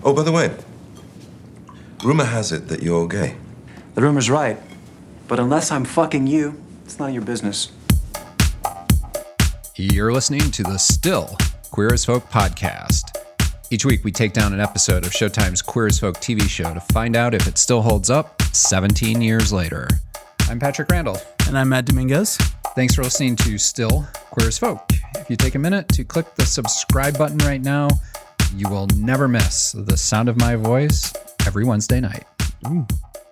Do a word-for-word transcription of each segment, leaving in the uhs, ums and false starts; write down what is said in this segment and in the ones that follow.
Oh, by the way, rumor has it that you're gay. The rumor's right, but unless I'm fucking you, it's none of your business. You're listening to the Still Queer as Folk podcast. Each week we take down an episode of Showtime's Queer as Folk T V show to find out if it still holds up seventeen years later. I'm Patrick Randall. And I'm Matt Dominguez. Thanks for listening to Still Queer as Folk. If you take a minute to click the subscribe button right now, you will never miss the sound of my voice every Wednesday night. Ooh.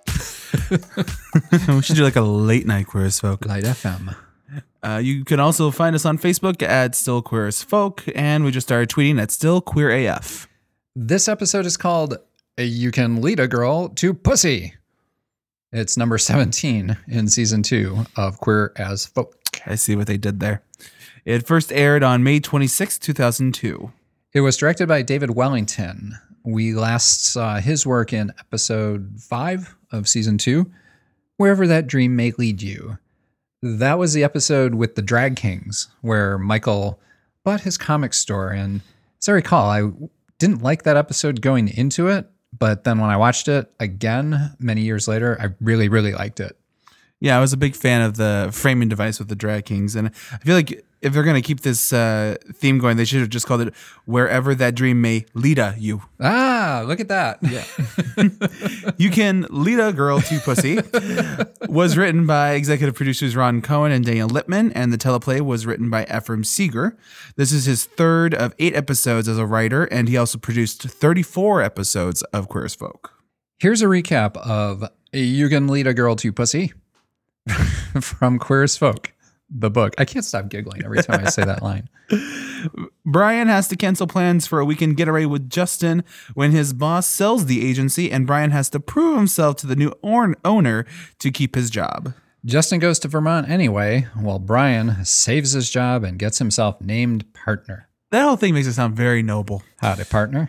We should do like a late night Queer as Folk. Light F M. Uh, you can also find us on Facebook at Still Queer as Folk, and we just started tweeting at Still Queer A F. This episode is called You Can Lead a Girl to Pussy. It's number seventeen in season two of Queer as Folk. I see what they did there. It first aired on May twenty-sixth, two thousand two. It was directed by David Wellington. We last saw his work in episode five of season two, Wherever That Dream May Lead You. That was the episode with the Drag Kings, where Michael bought his comic store. And as I recall, I didn't like that episode going into it, but then when I watched it again many years later, I really, really liked it. Yeah, I was a big fan of the framing device with the Drag Kings, and I feel like if they're going to keep this uh, theme going, they should have just called it Wherever That Dream May Lead You. Ah, look at that. Yeah. You Can Lead a Girl to Pussy was written by executive producers Ron Cohen and Daniel Lippman, and the teleplay was written by Ephraim Seeger. This is his third of eight episodes as a writer, and he also produced thirty-four episodes of Queer as Folk. Here's a recap of You Can Lead a Girl to Pussy from Queer as Folk, the book. I can't stop giggling every time I say that line. Brian has to cancel plans for a weekend getaway with Justin when his boss sells the agency, and Brian has to prove himself to the new or- owner to keep his job. Justin goes to Vermont anyway, while Brian saves his job and gets himself named partner. That whole thing makes it sound very noble. Howdy, partner.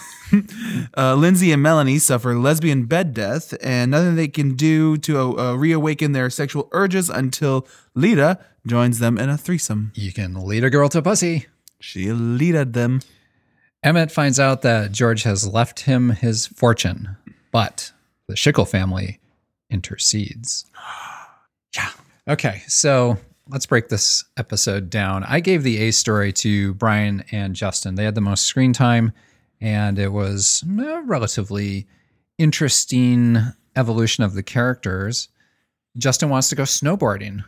uh, Lindsay and Melanie suffer lesbian bed death, and nothing they can do to uh, reawaken their sexual urges until Lita joins them in a threesome. You can lead a girl to pussy. She leaded them. Emmett finds out that George has left him his fortune, but the Schickel family intercedes. Yeah. Okay, so let's break this episode down. I gave the A story to Brian and Justin. They had the most screen time, and it was a relatively interesting evolution of the characters. Justin wants to go snowboarding.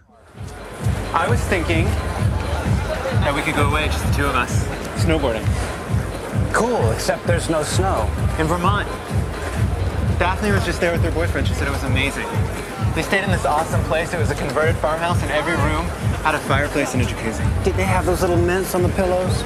I was thinking that we could go away, just the two of us, snowboarding. Cool, except there's no snow. In Vermont. Daphne was just there with her boyfriend. She said it was amazing. They stayed in this awesome place. It was a converted farmhouse, and every room had a fireplace and a jacuzzi. Did they have those little mints on the pillows?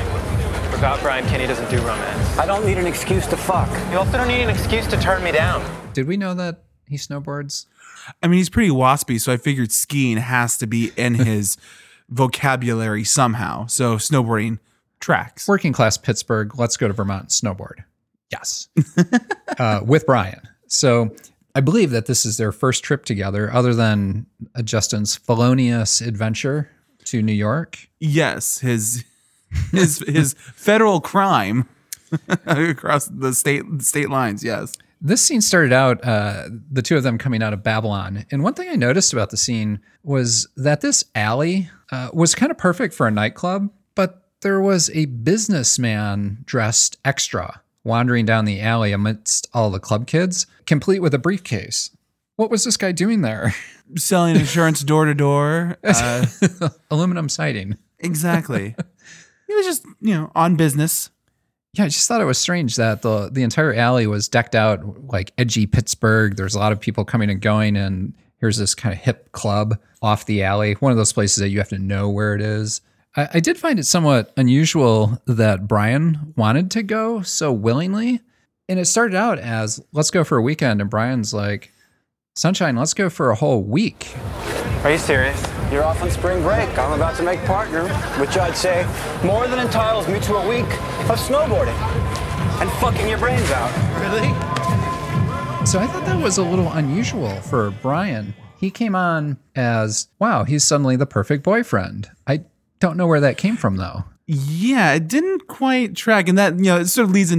Forgot Brian Kenny doesn't do romance. I don't need an excuse to fuck. You also don't need an excuse to turn me down. Did we know that he snowboards? I mean, he's pretty waspy, so I figured skiing has to be in his vocabulary somehow. So snowboarding tracks. Working class Pittsburgh, let's go to Vermont and snowboard. Yes. uh, with Brian. So I believe that this is their first trip together, other than uh, Justin's felonious adventure to New York. Yes, his his his federal crime across the state state lines. Yes. This scene started out, uh, the two of them coming out of Babylon. And one thing I noticed about the scene was that this alley uh, was kind of perfect for a nightclub, but there was a businessman dressed extra wandering down the alley amidst all the club kids, complete with a briefcase. What was this guy doing there? Selling insurance door to door. Uh, Aluminum siding. Exactly. He was just, you know, on business. Yeah, I just thought it was strange that the the entire alley was decked out like edgy Pittsburgh. There's a lot of people coming and going, and here's this kind of hip club off the alley. One of those places that you have to know where it is. I, I did find it somewhat unusual that Brian wanted to go so willingly. And it started out as, let's go for a weekend. And Brian's like, Sunshine, let's go for a whole week. Are you serious? You're off on spring break. I'm about to make partner, which I'd say more than entitles me to a week of snowboarding and fucking your brains out. Really? So I thought that was a little unusual for Brian. He came on as, wow, he's suddenly the perfect boyfriend. I don't know where that came from, though. Yeah, it didn't quite track. And that, you know, it sort of leads into the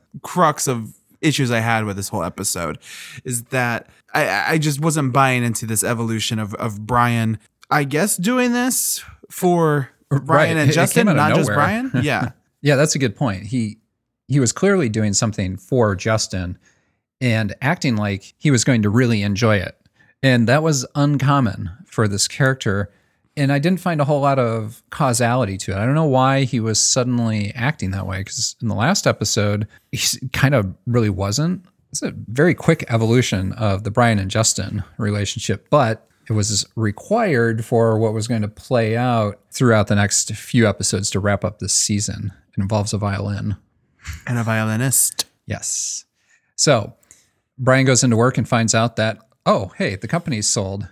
crux of issues I had with this whole episode is that I, I just wasn't buying into this evolution of, of Brian, I guess, doing this for Brian Right. and It- it Justin, came out of not just nowhere. Brian. Yeah. Yeah, that's a good point. He he was clearly doing something for Justin and acting like he was going to really enjoy it. And that was uncommon for this character. And I didn't find a whole lot of causality to it. I don't know why he was suddenly acting that way, because in the last episode, he kind of really wasn't. It's a very quick evolution of the Brian and Justin relationship, but it was required for what was going to play out throughout the next few episodes to wrap up this season. It involves a violin. And a violinist. Yes. So Brian goes into work and finds out that, oh, hey, the company's sold.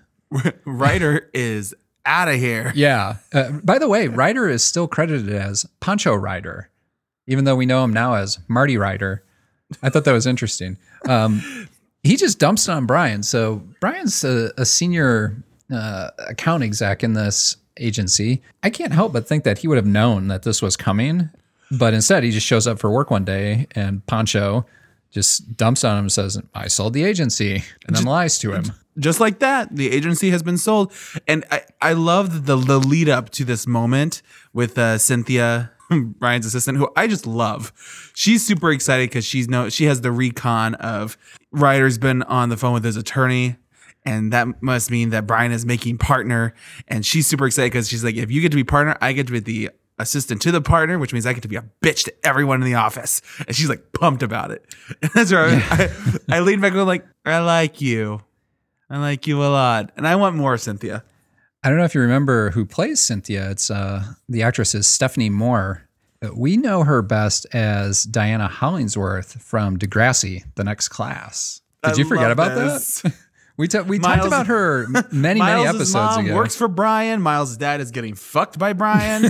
Ryder is out of here. Yeah. Uh, by the way, Ryder is still credited as Pancho Ryder, even though we know him now as Marty Ryder. I thought that was interesting. Um, he just dumps it on Brian. So Brian's a, a senior uh, account exec in this agency. I can't help but think that he would have known that this was coming, but instead he just shows up for work one day and Pancho just dumps on him and says, I sold the agency, and then lies to him. Just like that, the agency has been sold. And I, I love the, the lead up to this moment with uh, Cynthia, Brian's assistant, who I just love. She's super excited because she's no, she has the recon of Ryder's been on the phone with his attorney. And that must mean that Brian is making partner. And she's super excited because she's like, if you get to be partner, I get to be the assistant to the partner, which means I get to be a bitch to everyone in the office. And she's like pumped about it. And that's where yeah. I, I lean back and I'm like, I like you. I like you a lot. And I want more Cynthia. I don't know if you remember who plays Cynthia. It's uh, the actress is Stephanie Moore. We know her best as Diana Hollingsworth from Degrassi, The Next Class. Did I you forget about this. that? we ta- we Miles, talked about her many, many Miles' episodes mom ago. works for Brian. Miles' dad is getting fucked by Brian.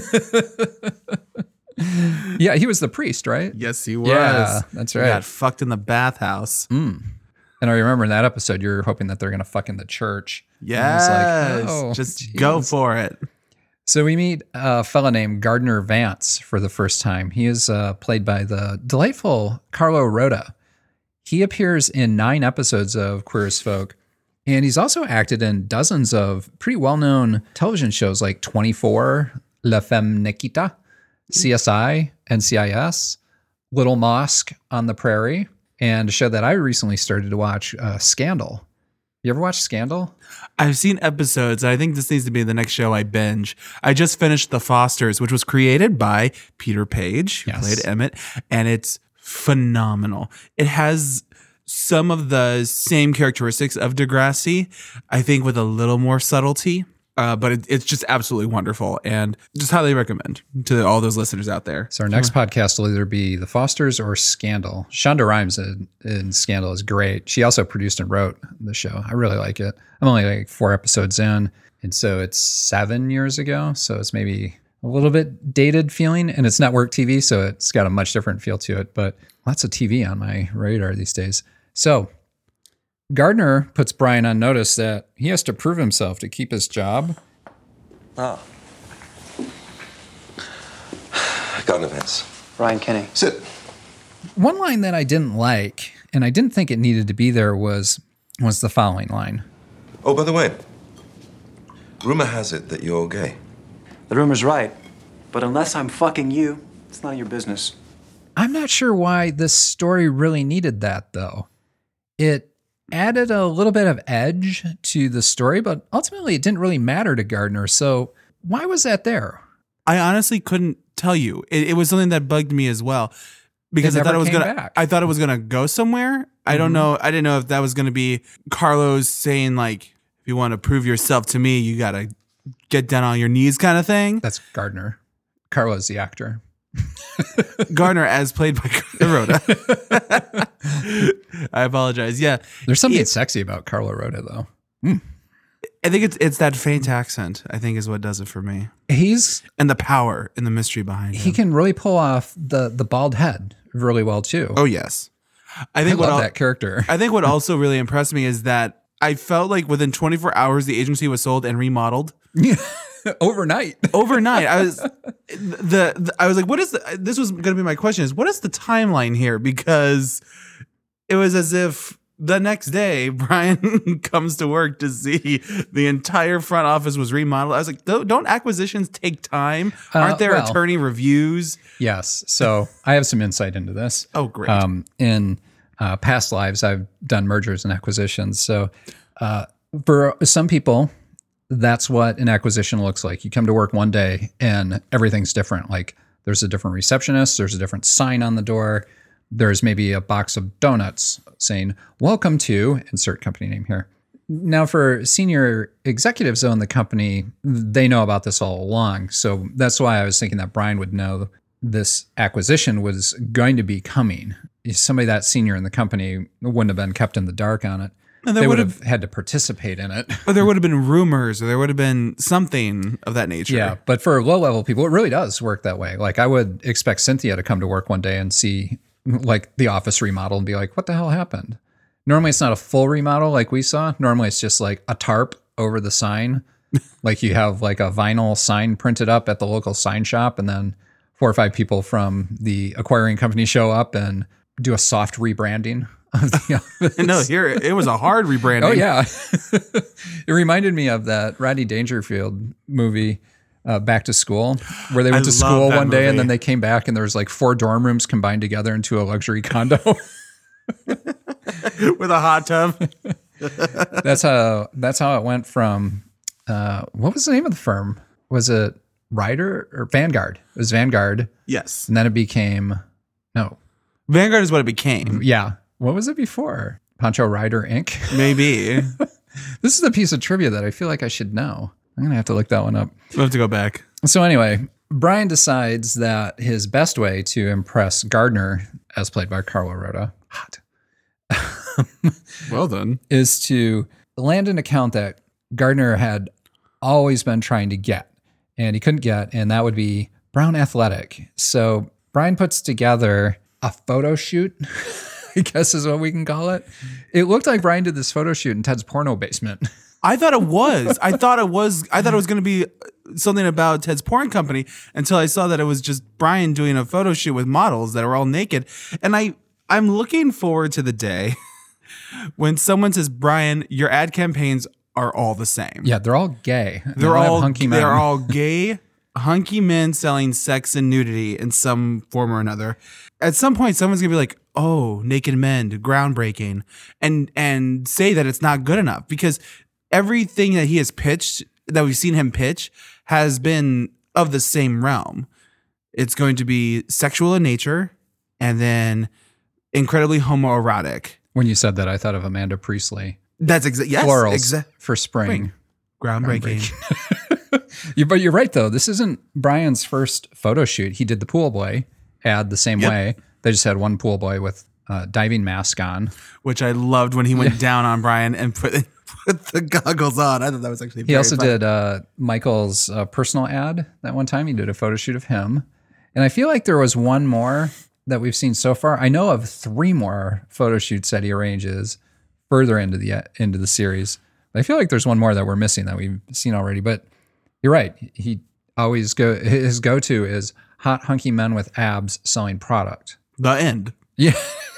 Yeah, he was the priest, right? Yes, he was. Yeah, that's He right. got fucked in the bathhouse. Mm. And I remember in that episode, you're hoping that they're going to fuck in the church. Yes. And it's like, oh, just geez. go for it. So we meet a fella named Gardner Vance for the first time. He is uh, played by the delightful Carlo Rota. He appears in nine episodes of Queer as Folk, and he's also acted in dozens of pretty well-known television shows like twenty-four, La Femme Nikita, C S I, N C I S, Little Mosque on the Prairie, and a show that I recently started to watch, uh, Scandal. You ever watch Scandal? I've seen episodes. I think this needs to be the next show I binge. I just finished The Fosters, which was created by Peter Page, who Yes. played Emmett, and it's phenomenal. It has some of the same characteristics of Degrassi, I think with a little more subtlety. Uh, but it, it's just absolutely wonderful, and just highly recommend to all those listeners out there. So our next podcast will either be The Fosters or Scandal. Shonda Rhimes in, in Scandal is great. She also produced and wrote the show. I really like it. I'm only like four episodes in, and so it's seven years ago. So it's maybe a little bit dated feeling, and it's network T V, so it's got a much different feel to it. But lots of T V on my radar these days. So Gardner puts Brian on notice that he has to prove himself to keep his job. Ah. Gardner Vance. Ryan Kinney. Sit. One line that I didn't like, and I didn't think it needed to be there, was was the following line. Oh, by the way, rumor has it that you're gay. The rumor's right, but unless I'm fucking you, it's none of your business. I'm not sure why this story really needed that, though. It added a little bit of edge to the story, but ultimately it didn't really matter to Gardner. So why was that there? I honestly couldn't tell you. It, it was something that bugged me as well because It I thought never it was came gonna. back. I thought it was gonna go somewhere. I don't know. I didn't know if that was gonna be Carlos saying like, "If you want to prove yourself to me, you gotta get down on your knees," kind of thing. That's Gardner. Carlo's the actor. Gardner, as played by Rhoda. I apologize. Yeah, There's something It- sexy about Carlo Rota, though. I think it's it's that faint accent. I think is what does it for me, He's and the power and the mystery behind he him. can really pull off the the bald head really well too. Oh yes, I I think what love al- that character. I think what also really impressed me is that I felt like within twenty-four hours the agency was sold and remodeled. Overnight. overnight. I was the, the I was like, what is the, this was going to be my question is what is the timeline here? Because it was as if the next day Brian comes to work to see the entire front office was remodeled. I was like, don't, don't acquisitions take time? Aren't Uh, there well. attorney reviews? Yes. So I have some insight into this. Oh, great. Um, in uh, past lives, I've done mergers and acquisitions. So uh, for some people, that's what an acquisition looks like. You come to work one day and everything's different. Like there's a different receptionist, there's a different sign on the door. There's maybe a box of donuts saying, welcome to insert company name here. Now for senior executives though in the company, they know about this all along. So that's why I was thinking that Brian would know this acquisition was going to be coming. Somebody that senior in the company wouldn't have been kept in the dark on it. And there They would would've- have had to participate in it. Or there would have been rumors or there would have been something of that nature. Yeah, but for low level people, it really does work that way. Like I would expect Cynthia to come to work one day and see like the office remodel and be like, what the hell happened? Normally it's not a full remodel like we saw. Normally it's just like a tarp over the sign. Like you have like a vinyl sign printed up at the local sign shop and then four or five people from the acquiring company show up and do a soft rebranding of the office. No, here it was a hard rebranding. Oh yeah. It reminded me of that Rodney Dangerfield movie, uh, Back to School, where they went I to love school that one day and movie. then they came back and there was like four dorm rooms combined together into a luxury condo. With a hot tub. that's how that's how it went from uh, what was the name of the firm? Was it Ryder or Vanguard? It was Vanguard. Yes. And then it became no. Vanguard is what it became. Yeah. What was it before? Pancho Ryder Incorporated. Maybe. This is a piece of trivia that I feel like I should know. I'm gonna have to look that one up. We'll have to go back. So anyway, Brian decides that his best way to impress Gardner, as played by Carlo Rota, hot, Well done. is to land an account that Gardner had always been trying to get and he couldn't get, and that would be Brown Athletic. So Brian puts together a photo shoot, I guess is what we can call it. It looked like Brian did this photo shoot in Ted's porno basement. I thought it was. I thought it was. I thought it was going to be something about Ted's porn company until I saw that it was just Brian doing a photo shoot with models that are all naked. And I, I'm looking forward to the day when someone says, Brian, your ad campaigns are all the same. Yeah, they're all gay. They They're all have all hunky men. they're all gay, hunky men selling sex and nudity in some form or another. At some point, someone's gonna be like, "Oh, naked men, groundbreaking," and and say that it's not good enough because everything that he has pitched, that we've seen him pitch, has been of the same realm. It's going to be sexual in nature, and then incredibly homoerotic. When you said that, I thought of Amanda Priestley. That's exactly yes, Florals exa- for spring. groundbreaking. You, but you're right, though. This isn't Brian's first photo shoot. He did the pool boy ad the same Yep. way. They just had one pool boy with a diving mask on. Which I loved when he went down on Brian and put put the goggles on. I thought that was actually He very also funny. did uh, Michael's uh, personal ad that one time. He did a photo shoot of him. And I feel like there was one more that we've seen so far. I know of three more photo shoots that he arranges further into the into the series. I feel like there's one more that we're missing that we've seen already. But you're right. He always go his go-to is hot hunky men with abs selling product. The end. Yeah.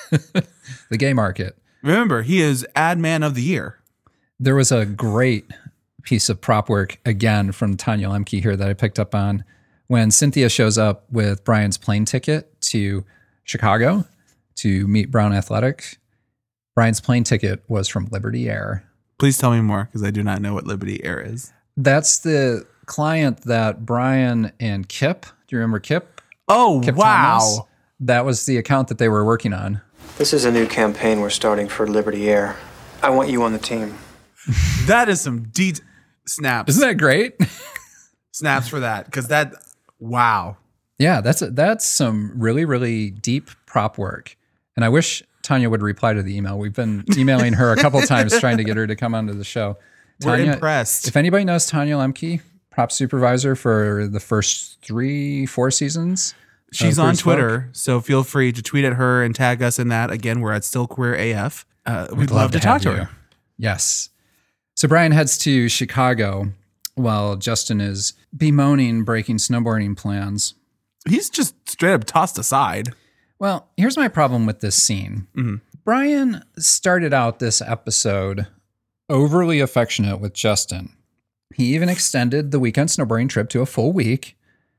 The gay market. Remember, he is ad man of the year. There was a great piece of prop work again from Tanya Lemke here that I picked up on when Cynthia shows up with Brian's plane ticket to Chicago to meet Brown Athletic. Brian's plane ticket was from Liberty Air. Please tell me more because I do not know what Liberty Air is. That's the client that Brian and Kip, do you remember Kip? Oh, Kip wow. Thomas? That was the account that they were working on. This is a new campaign we're starting for Liberty Air. I want you on the team. That is some deep snaps. Isn't that great? Snaps for that because that, wow. Yeah, that's a, that's some really, really deep prop work. And I wish Tanya would reply to the email. We've been emailing her a couple times trying to get her to come onto the show. We're Tanya, impressed. If anybody knows Tanya Lemke, prop supervisor for the first three, four seasons. She's of on Bruce Folk. Twitter, so feel free to tweet at her and tag us in that. Again, we're at Still Queer A F. Uh, we'd, love, to talk have to you. her. Yes. So Brian heads to Chicago while Justin is bemoaning breaking snowboarding plans. He's just straight up tossed aside. Well, here's my problem with this scene. Mm-hmm. Brian started out this episode overly affectionate with Justin. He even extended the weekend snowboarding trip to a full week.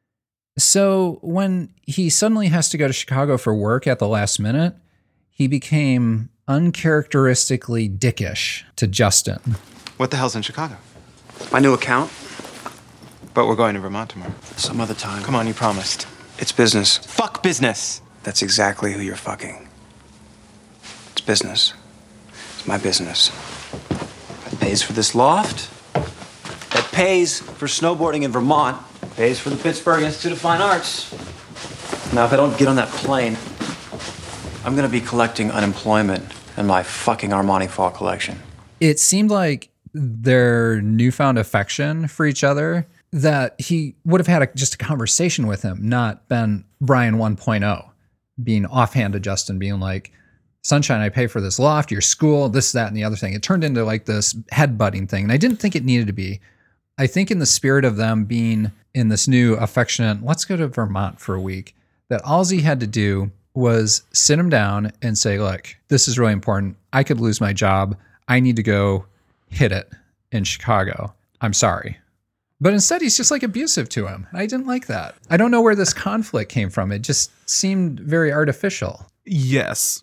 So when he suddenly has to go to Chicago for work at the last minute, he became uncharacteristically dickish to Justin. What the hell's in Chicago? My new account? But we're going to Vermont tomorrow. Some other time. Come on, you promised. It's business. Fuck business. That's exactly who you're fucking. It's business. It's my business. That pays for this loft. That pays for snowboarding in Vermont. Pays for the Pittsburgh Institute of Fine Arts. Now, if I don't get on that plane, I'm gonna be collecting unemployment in my fucking Armani Fall collection. It seemed like their newfound affection for each other, that he would have had a, just a conversation with him, not been Brian one point oh, being offhand to Justin, being like, Sunshine, I pay for this loft, your school, this, that, and the other thing. It turned into like this headbutting thing. And I didn't think it needed to be. I think in the spirit of them being in this new affectionate, let's go to Vermont for a week, that all he had to do was sit him down and say, look, this is really important. I could lose my job. I need to go hit it in Chicago. I'm sorry. But instead, he's just like abusive to him. I didn't like that. I don't know where this conflict came from. It just seemed very artificial. Yes.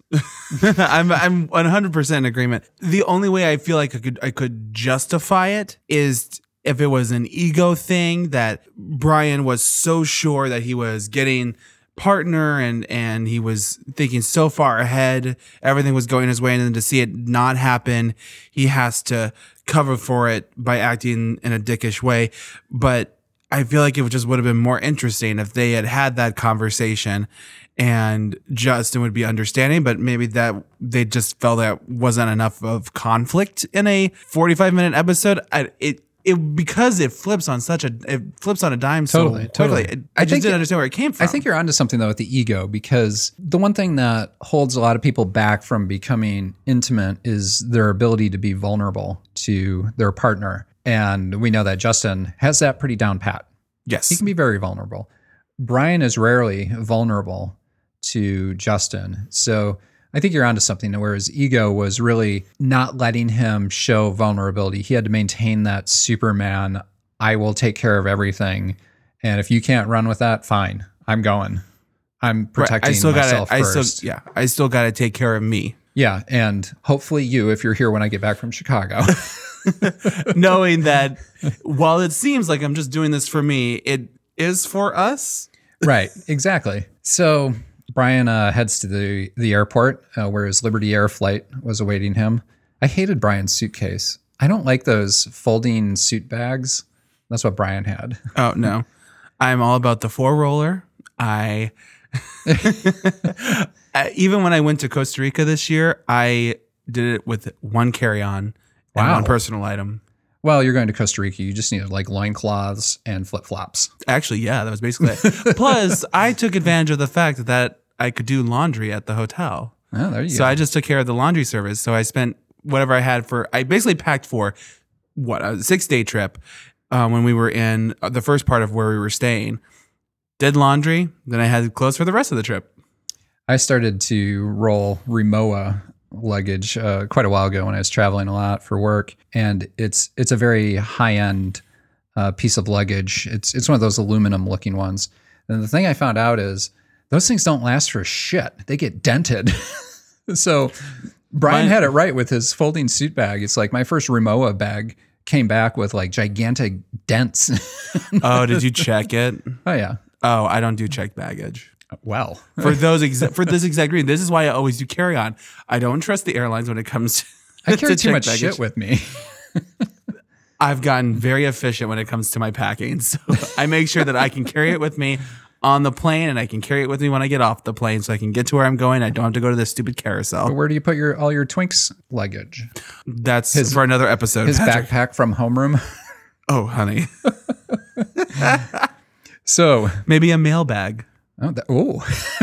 I'm I'm one hundred percent in agreement. The only way I feel like I could I could justify it is if it was an ego thing, that Brian was so sure that he was getting partner and and he was thinking so far ahead, everything was going his way, and then to see it not happen, he has to cover for it by acting in a dickish way. But I feel like it just would have been more interesting if they had had that conversation and Justin would be understanding, but maybe that they just felt that wasn't enough of conflict in a forty-five minute episode. I, it It, because it flips on such a it flips on a dime Totally, so quickly. totally. I, I just think didn't it- understand where it came from. I think you're onto something though with the ego, because the one thing that holds a lot of people back from becoming intimate is their ability to be vulnerable to their partner. And we know that Justin has that pretty down pat. yes, He can be very vulnerable. Brian is rarely vulnerable to Justin. So I think you're onto something where his ego was really not letting him show vulnerability. He had to maintain that Superman, I will take care of everything. And if you can't run with that, fine. I'm going. I'm Right. protecting I still myself gotta, I first. still, yeah, I still got to take care of me, Yeah. And hopefully you, if you're here when I get back from Chicago. knowing that while it seems like I'm just doing this for me, it is for us. Right. Exactly. So Brian uh, heads to the, the airport uh, where his Liberty Air flight was awaiting him. I hated Brian's suitcase. I don't like those folding suit bags. That's what Brian had. Oh no, I'm all about the four roller. I, I even when I went to Costa Rica this year, I did it with one carry on and Wow. one personal item. Well, you're going to Costa Rica. You just needed like loincloths and flip flops. Actually, yeah, that was basically it. Plus, I took advantage of the fact that I could do laundry at the hotel. Oh, there you So go. I just took care of the laundry service. So I spent whatever I had for, I basically packed for what, a six day trip uh, when we were in the first part of where we were staying. Did laundry, then I had clothes for the rest of the trip. I started to roll Rimowa luggage uh, quite a while ago when I was traveling a lot for work, and it's it's a very high end uh, piece of luggage. It's it's one of those aluminum looking ones. And the thing I found out is those things don't last for shit. They get dented. So Brian Mine- had it right with his folding suit bag. It's like my first Rimowa bag came back with like gigantic dents. Oh, did you check it? Oh yeah. Oh, I don't do checked baggage. Well, For those exa- for this exact reason, this is why I always do carry on. I don't trust the airlines when it comes to I carry to too checked much shit with me. I've gotten very efficient when it comes to my packing. So I make sure that I can carry it with me on the plane and I can carry it with me when I get off the plane so I can get to where I'm going. I don't have to go to this stupid carousel. Where do you put your all your Twinks luggage? That's for another episode. His Patrick. backpack from homeroom. Oh, honey. So, Maybe a mailbag. oh, that, ooh.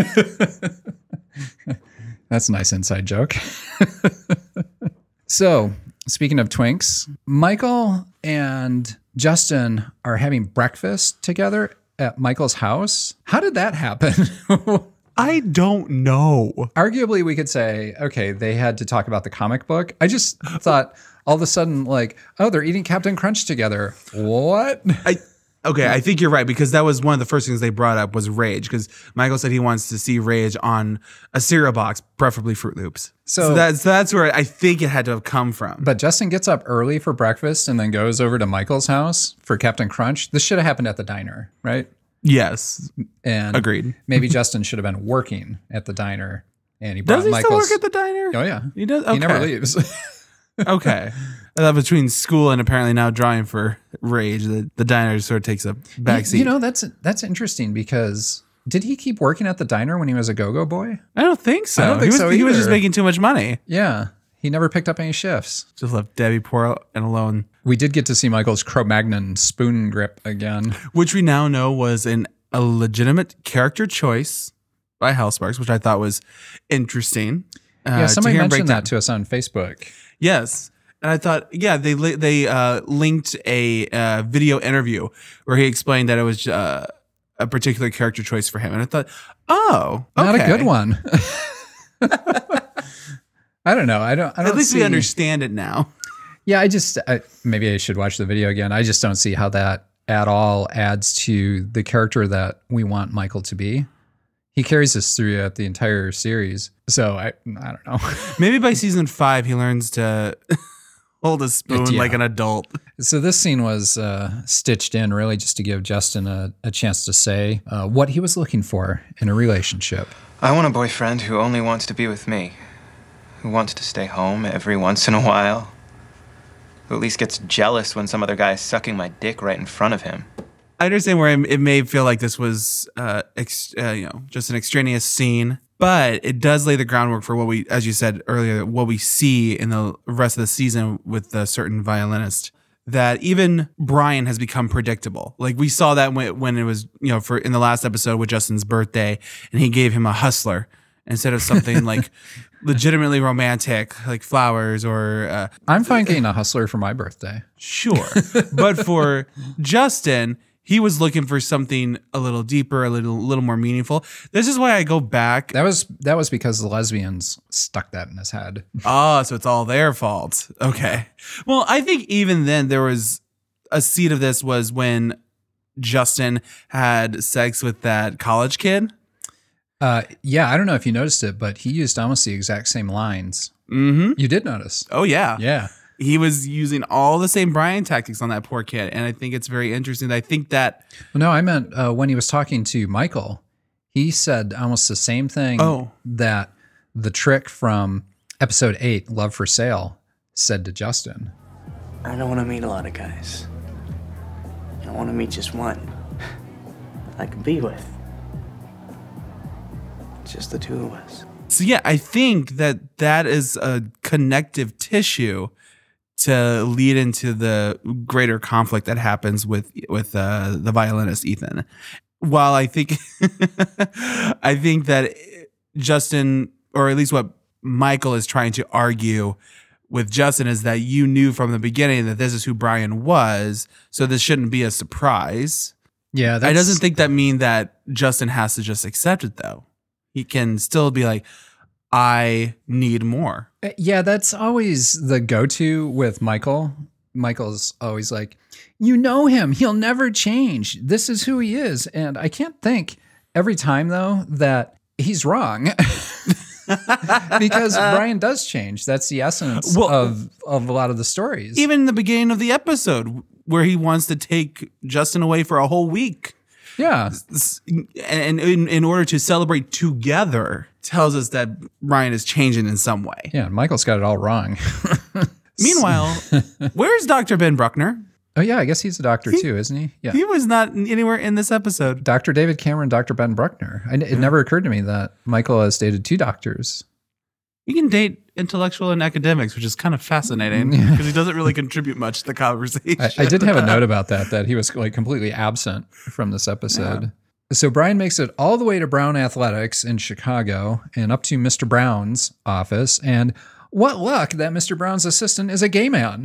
That's a nice inside joke. So, speaking of Twinks, Michael and Justin are having breakfast together at Michael's house. How did that happen? I don't know. Arguably, we could say, okay, they had to talk about the comic book. I just thought all of a sudden, like, oh, they're eating Captain Crunch together. What? I okay, I think you're right, because that was one of the first things they brought up was Rage, because Michael said he wants to see Rage on a cereal box, preferably Fruit Loops. So, so that's that's where I think it had to have come from. But Justin gets up early for breakfast and then goes over to Michael's house for Captain Crunch. This should have happened at the diner, right? Yes. And agreed. Maybe Justin should have been working at the diner, and he brought Does he Michael's. still work at the diner? Oh yeah, he does. Okay. He never leaves. Okay. I thought between school and apparently now drawing for Rage, the, the diner sort of takes a backseat. You know, that's that's interesting, because did he keep working at the diner when he was a go-go boy? I don't think so. I don't think he was, so He was either. just making too much money. Yeah, he never picked up any shifts. Just left Debbie poor and alone. We did get to see Michael's Cro-Magnon spoon grip again. Which we now know was an, a legitimate character choice by Hal Sparks, which I thought was interesting. Uh, Yeah, somebody to hear him break mentioned down. that to us on Facebook. Yes. And I thought, yeah, they li- they uh, linked a uh, video interview where he explained that it was uh, a particular character choice for him. And I thought, oh, okay. Not a good one. I don't know. I don't. I don't At least see, we understand it now. Yeah, I just I, maybe I should watch the video again. I just don't see how that at all adds to the character that we want Michael to be. He carries us throughout the entire series. So I I don't know. Maybe by season five, he learns to hold a spoon Yeah. like an adult. So this scene was uh, stitched in really just to give Justin a, a chance to say uh, what he was looking for in a relationship. I want a boyfriend who only wants to be with me, who wants to stay home every once in a while, who at least gets jealous when some other guy is sucking my dick right in front of him. I understand where it may feel like this was, uh, ex- uh, you know, just an extraneous scene, but it does lay the groundwork for what we, as you said earlier, what we see in the rest of the season with a certain violinist. That even Brian has become predictable. Like we saw that when, when it was, you know, for in the last episode with Justin's birthday, and he gave him a hustler instead of something like legitimately romantic, like flowers or. Uh, I'm fine getting a hustler for my birthday. Sure. But for Justin, he was looking for something a little deeper, a little little more meaningful. This is why I go back. That was that was because the lesbians stuck that in his head. Oh, so it's all their fault. Okay. Well, I think even then there was a seed of this was when Justin had sex with that college kid. Uh, yeah, I don't know if you noticed it, but he used almost the exact same lines. Mm-hmm. You did notice. Oh, yeah. Yeah. He was using all the same Brian tactics on that poor kid. And I think it's very interesting. I think that. No, I meant uh, when he was talking to Michael, he said almost the same thing Oh. that the trick from episode eight, Love for Sale, said to Justin. I don't want to meet a lot of guys. I want to meet just one I can be with. Just the two of us. So, yeah, I think that that is a connective tissue to lead into the greater conflict that happens with with uh, the violinist Ethan. While I think I think that Justin, or at least what Michael is trying to argue with Justin, is that you knew from the beginning that this is who Brian was, so this shouldn't be a surprise. Yeah, that's, I doesn't think that mean that Justin has to just accept it, though. He can still be like, I need more. Yeah, that's always the go-to with Michael. Michael's always like, you know him. He'll never change. This is who he is. And I can't think every time, though, that he's wrong. Because Brian does change. That's the essence Well, of, of a lot of the stories. Even in the beginning of the episode where he wants to take Justin away for a whole week. Yeah. And in, in order to celebrate together, tells us that Ryan is changing in some way. Yeah, Michael's got it all wrong. Meanwhile, where's Doctor Ben Bruckner? Oh, yeah, I guess he's a doctor too, isn't he? Yeah. He was not anywhere in this episode. Doctor David Cameron, Doctor Ben Bruckner. I, it never occurred to me that Michael has dated two doctors. He can date intellectual and academics, which is kind of fascinating because he doesn't really contribute much to the conversation. I, I did have a note about that, that he was like completely absent from this episode. Yeah. So Brian makes it all the way to Brown Athletics in Chicago and up to Mister Brown's office. And what luck that Mister Brown's assistant is a gay man.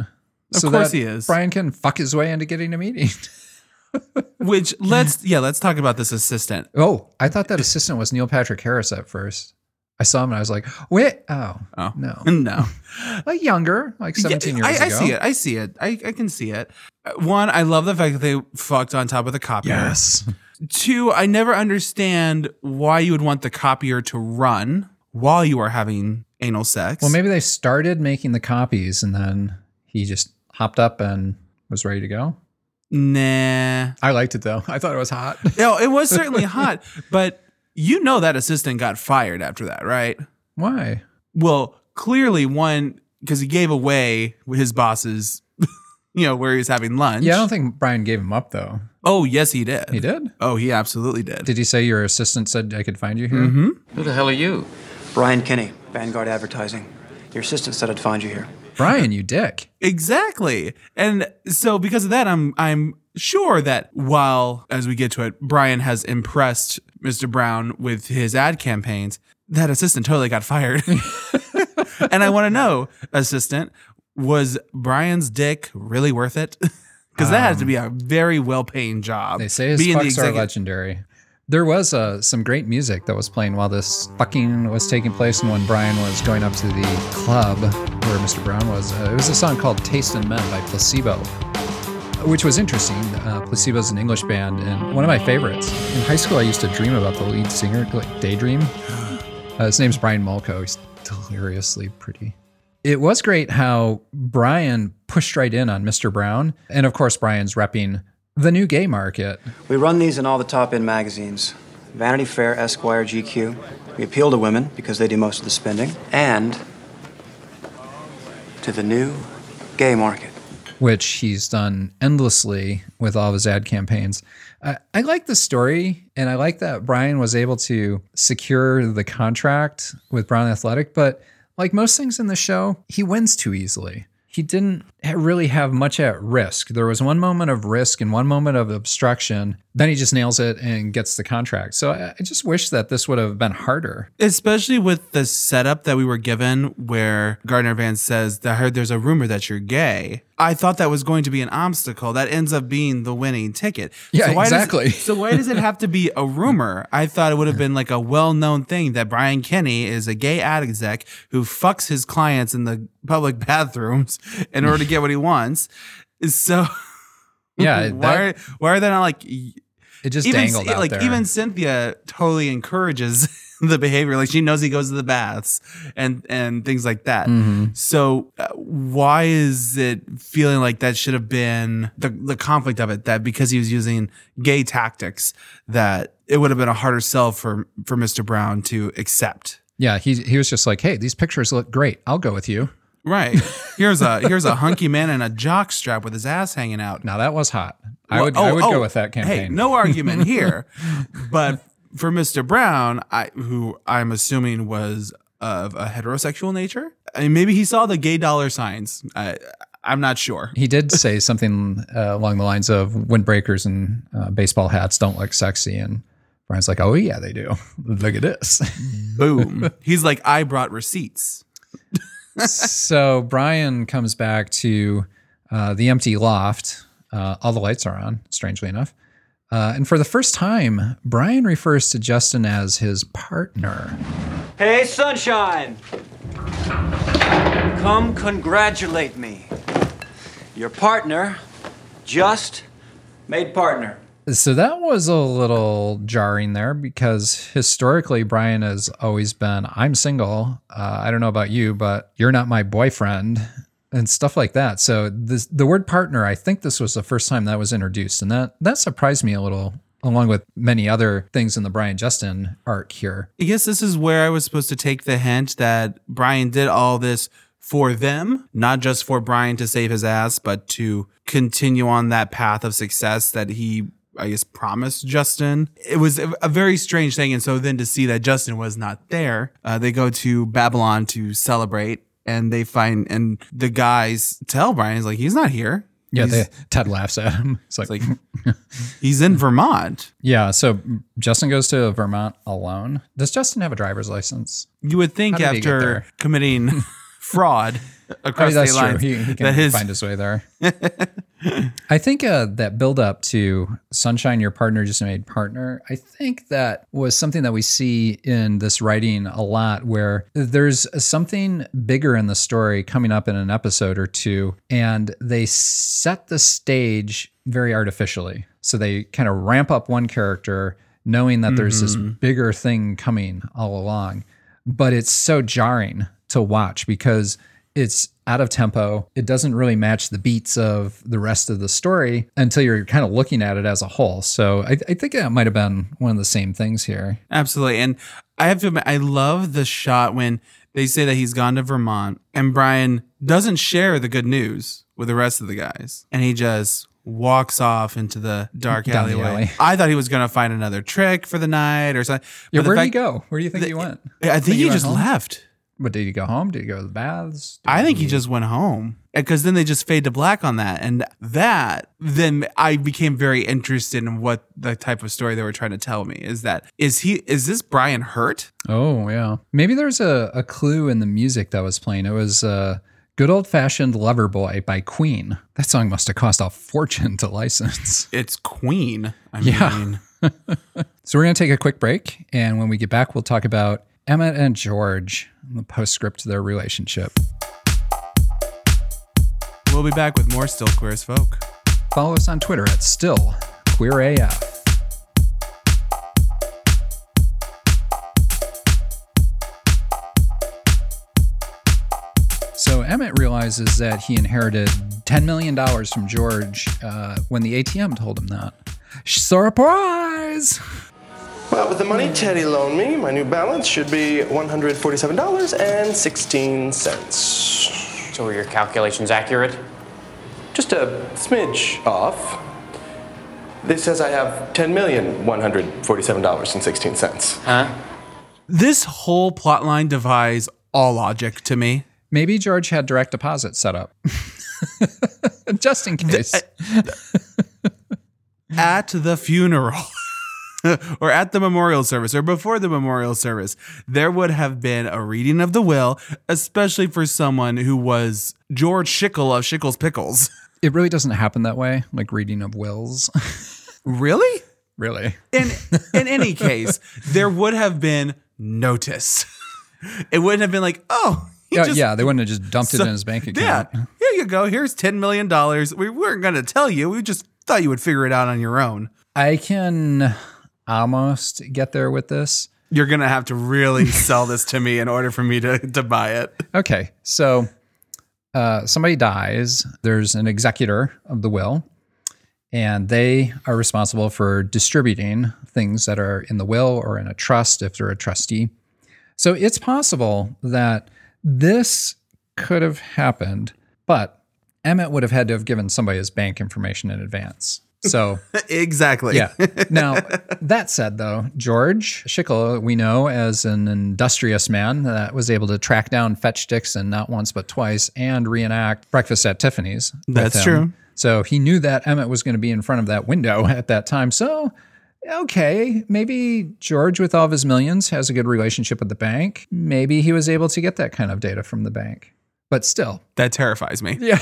Of so course that he is. Brian can fuck his way into getting a meeting. Which let's yeah, let's talk about this assistant. Oh, I thought that assistant was Neil Patrick Harris at first. I saw him and I was like, wait, oh, Oh no. no. Like younger, like seventeen Yeah, years I, I ago. see it. I see it. I, I can see it. Uh, One, I love the fact that they fucked on top of the copier. Yes. Two, I never understand why you would want the copier to run while you are having anal sex. Well, maybe they started making the copies and then he just hopped up and was ready to go. Nah. I liked it though. I thought it was hot. No, it was certainly hot, but you know that assistant got fired after that, right? Why? Well, clearly one, because he gave away his boss's, you know, where he was having lunch. Yeah, I don't think Brian gave him up though. Oh, yes, he did. He did? Oh, he absolutely did. Did he say your assistant said I could find you here? Mm-hmm. Who the hell are you? Brian Kinney, Vanguard Advertising. Your assistant said I'd find you here. Brian, you dick. Exactly. And so because of that, I'm I'm sure that while, as we get to it, Brian has impressed Mister Brown with his ad campaigns, that assistant totally got fired. And I want to know, assistant, was Brian's dick really worth it? Because that has to be a very well-paying job. They say his being the fucks are executive- legendary. There was uh, some great music that was playing while this fucking was taking place and when Brian was going up to the club where Mister Brown was. Uh, it was a song called Taste in Men by Placebo, which was interesting. Uh, Placebo is an English band and one of my favorites. In high school, I used to dream about the lead singer, like daydream. Uh, his name's Brian Molko. He's deliriously pretty. It was great how Brian pushed right in on Mister Brown. And of course, Brian's repping the new gay market. We run these in all the top-end magazines. Vanity Fair, Esquire, G Q. We appeal to women because they do most of the spending. And to the new gay market. Which he's done endlessly with all of his ad campaigns. I, I like the story, and I like that Brian was able to secure the contract with Brown Athletic, but like most things in the show, he wins too easily. He didn't ha- really have much at risk. There was one moment of risk and one moment of obstruction. Then he just nails it and gets the contract. So I, I just wish that this would have been harder. Especially with the setup that we were given where Gardner Vance says, I heard there's a rumor that you're gay. I thought that was going to be an obstacle. That ends up being the winning ticket. Yeah, so why exactly. Does, so why does it have to be a rumor? I thought it would have been like a well-known thing that Brian Kinney is a gay ad exec who fucks his clients in the public bathrooms in order to get what he wants. So Yeah, why, that- are, why are they not like... It just even, dangled out like there. even Cynthia totally encourages the behavior. Like she knows he goes to the baths and and things like that. Mm-hmm. So uh, why is it feeling like that should have been the the conflict of it, that because he was using gay tactics that it would have been a harder sell for for Mister Brown to accept? Yeah, he he was just like, hey, these pictures look great. I'll go with you. Right. Here's a here's a hunky man in a jock strap with his ass hanging out. Now that was hot. I Well, would oh, I would oh, go with that campaign. Hey, no argument here. But for Mister Brown, I who I'm assuming was of a heterosexual nature, I mean, maybe he saw the gay dollar signs. I, I'm not sure. He did say something uh, along the lines of windbreakers and uh, baseball hats don't look sexy. And Brian's like, oh, yeah, they do. Look at this. Boom. He's like, I brought receipts. So Brian comes back to uh, the empty loft. Uh, all the lights are on, strangely enough. Uh, and for the first time, Brian refers to Justin as his partner. Hey, Sunshine! Come congratulate me. Your partner just made partner. So that was a little jarring there because historically Brian has always been, I'm single. Uh, I don't know about you, but you're not my boyfriend and stuff like that. So this, the word partner, I think this was the first time that was introduced. And that, that surprised me a little, along with many other things in the Brian Justin arc here. I guess this is where I was supposed to take the hint that Brian did all this for them, not just for Brian to save his ass, but to continue on that path of success that he, I guess, promised Justin. It was a, a very strange thing. And so then to see that Justin was not there, uh, they go to Babylon to celebrate and they find, and the guys tell Brian, he's like, he's not here. Yeah, He's, they, Ted laughs at him. It's like, it's like he's in Vermont. yeah, so Justin goes to Vermont alone. Does Justin have a driver's license? You would think How did he get after there? committing fraud across Oh, that's state true. lines. He, he can that his, find his way there. I think uh, that build up to Sunshine, your partner just made partner. I think that was something that we see in this writing a lot, where there's something bigger in the story coming up in an episode or two, and they set the stage very artificially. So they kind of ramp up one character, knowing that there's this bigger thing coming all along, but it's so jarring to watch because it's out of tempo. It doesn't really match the beats of the rest of the story until you're kind of looking at it as a whole. So I, I think that might have been one of the same things here. Absolutely. And I have to admit, I love the shot when they say that he's gone to Vermont and Brian doesn't share the good news with the rest of the guys. And he just walks off into the dark Down the alleyway. alley. I thought he was going to find another trick for the night or something. Yeah, But the where did he fact- go? Where do you think he went? I think he went just home? left. But did he go home? Did he go to the baths? Did I think he just went home because then they just fade to black on that. And that, then I became very interested in what the type of story they were trying to tell me is that, is he, is this Brian hurt? Oh, yeah. Maybe there's a, a clue in the music that was playing. It was uh, Good Old Fashioned Lover Boy by Queen. That song must have cost a fortune to license. It's Queen. I Yeah. mean, So we're going to take a quick break. And when we get back, we'll talk about Emmett and George, the postscript to their relationship. we'll be back with more Still Queer as Folk. Follow us on Twitter at Still Queer A F. So Emmett realizes that he inherited ten million dollars from George uh, when the A T M told him that. Surprise! Well, with the money Teddy loaned me, my new balance should be one hundred forty-seven dollars and sixteen cents. So were your calculations accurate? Just a smidge off. This says I have ten million one hundred forty-seven dollars and sixteen cents. Huh? This whole plotline defies all logic to me. Maybe George had direct deposit set up. Just in case. At the funeral or at the memorial service or before the memorial service, there would have been a reading of the will, especially for someone who was George Schickel of Schickel's Pickles. It really doesn't happen that way, like reading of wills. Really? Really? In in any case, there would have been notice. It wouldn't have been like, oh, he Yeah, just- yeah, they wouldn't have just dumped it So- in his bank Yeah, account. here you go. Here's ten million dollars. We weren't going to tell you. We just thought you would figure it out on your own. I can almost get there with this. You're going to have to really sell this to me in order for me to, to buy it. Okay, so uh, somebody dies. There's an executor of the will, and they are responsible for distributing things that are in the will or in a trust if they're a trustee. So it's possible that this could have happened, but Emmett would have had to have given somebody his bank information in advance. So Exactly. yeah. Now, that said, though, George Schickel, we know as an industrious man that was able to track down Fetch Dixon not once but twice and reenact Breakfast at Tiffany's. with That's him. true. So he knew that Emmett was going to be in front of that window at that time. So, okay, maybe George, with all of his millions, has a good relationship with the bank. Maybe he was able to get that kind of data from the bank. But still. That terrifies me. Yeah.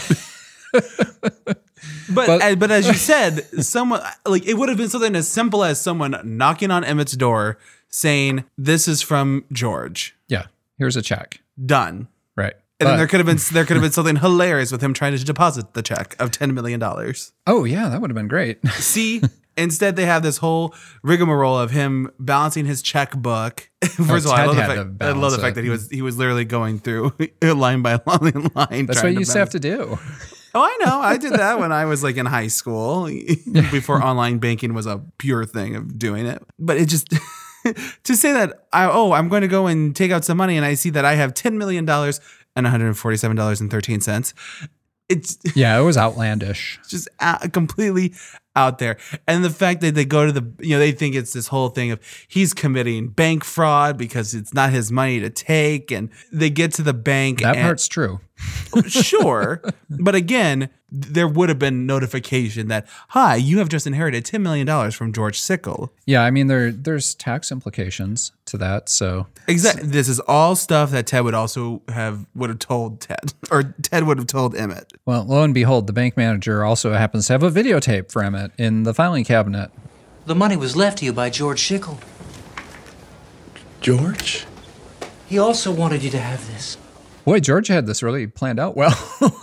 But, But- as, but as you said, someone like it would have been something as simple as someone knocking on Emmett's door saying, "This is from George." Yeah. Here's a check. Done. Right. And then But- there could have been there could have been something hilarious with him trying to deposit the check of ten million dollars. Oh, yeah, that would have been great. See, instead they have this whole rigmarole of him balancing his checkbook. First of all, I Ted love, the had fact, to I love the balance fact it. that he was he was literally going through line by line line. That's what you used to have to do. Oh, I know. I did that when I was like in high school before online banking was a pure thing of doing it. But it just to say that, I, oh, I'm going to go and take out some money and I see that I have ten million dollars and one hundred forty-seven dollars and thirteen cents. It's Yeah, it was outlandish. just a- completely out there. And the fact that they go to the, you know, they think it's this whole thing of he's committing bank fraud because it's not his money to take. And they get to the bank. That and, part's true. Sure. But again, there would have been notification that, hi, you have just inherited ten million dollars from George Sickle. Yeah, I mean, there there's tax implications to that. So Exactly. This is all stuff that Ted would also have would have told Ted, or Ted would have told Emmett. Well, lo and behold, the bank manager also happens to have a videotape for Emmett in the filing cabinet. The money was left to you by George Sickle. George? He also wanted you to have this. Boy, George had this really planned out well.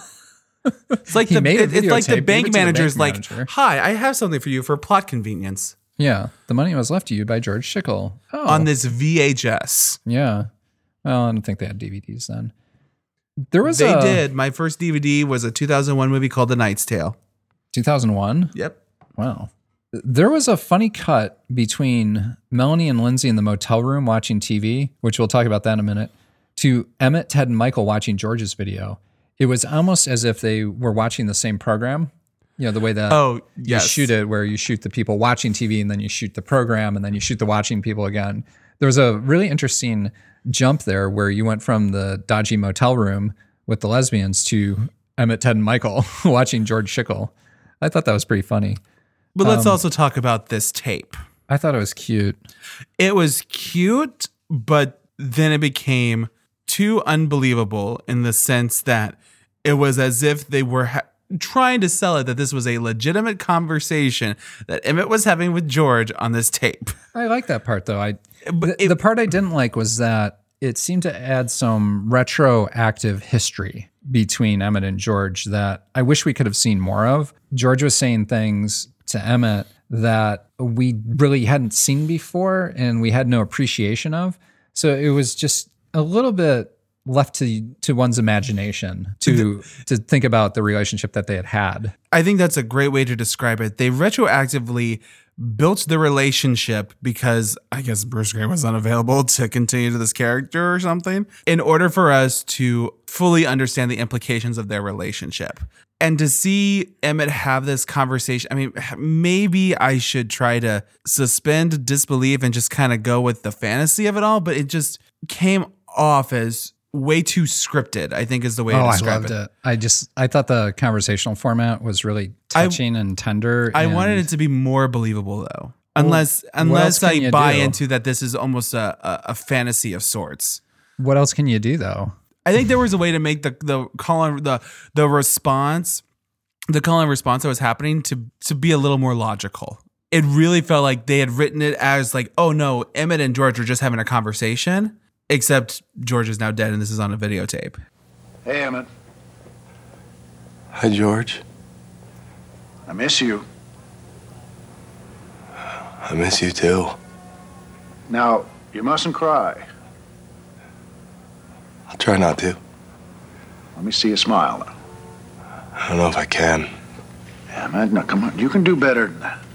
It's like He the made a it- it's like videotape, the gave bank it to the manager's bank like, manager. hi, I have something for you for plot convenience Yeah, the money was left to you by George Sickle. Oh, on this V H S. yeah. Well, I don't think they had D V Ds then. There was They a did. My first D V D was a two thousand one movie called The Knight's Tale. two thousand one. Yep. Wow. There was a funny cut between Melanie and Lindsay in the motel room watching T V, which we'll talk about that in a minute, to Emmett, Ted, and Michael watching George's video. It was almost as if they were watching the same program. You know, the way that Oh, you yes. shoot it, where you shoot the people watching T V and then you shoot the program and then you shoot the watching people again. There was a really interesting jump there where you went from the dodgy motel room with the lesbians to Emmett, Ted, and Michael watching George Sickle. I thought that was pretty funny. But let's Um, also talk about this tape. I thought it was cute. It was cute, but then it became too unbelievable in the sense that it was as if they were ha- trying to sell it that this was a legitimate conversation that Emmett was having with George on this tape. I like that part though. I But the, it- the part I didn't like was that it seemed to add some retroactive history between Emmett and George that I wish we could have seen more of. George was saying things to Emmett that we really hadn't seen before and we had no appreciation of. So it was just a little bit left to to one's imagination to to think about the relationship that they had had. I think that's a great way to describe it. They retroactively built the relationship because I guess Bruce Gray was unavailable to continue to this character or something in order for us to fully understand the implications of their relationship. And to see Emmett have this conversation, I mean, maybe I should try to suspend disbelief and just kind of go with the fantasy of it all, but it just came off as way too scripted, I think is the way Oh, to I describe loved it. it. I just I thought the conversational format was really I- touching and tender. I and wanted it to be more believable though. Unless unless can I you buy do? into that this is almost a, a, a fantasy of sorts. What else can you do though? I think there was a way to make the the call and the the response, the call and response that was happening to to be a little more logical. It really felt like they had written it as like, oh no, Emmett and George were just having a conversation, except George is now dead and this is on a videotape. Hey, Emmett. Hi, George. I miss you. I miss you too. Now, you mustn't cry. I'll try not to. Let me see you smile now. I don't know if I can. Emmett, now come on. You can do better than that.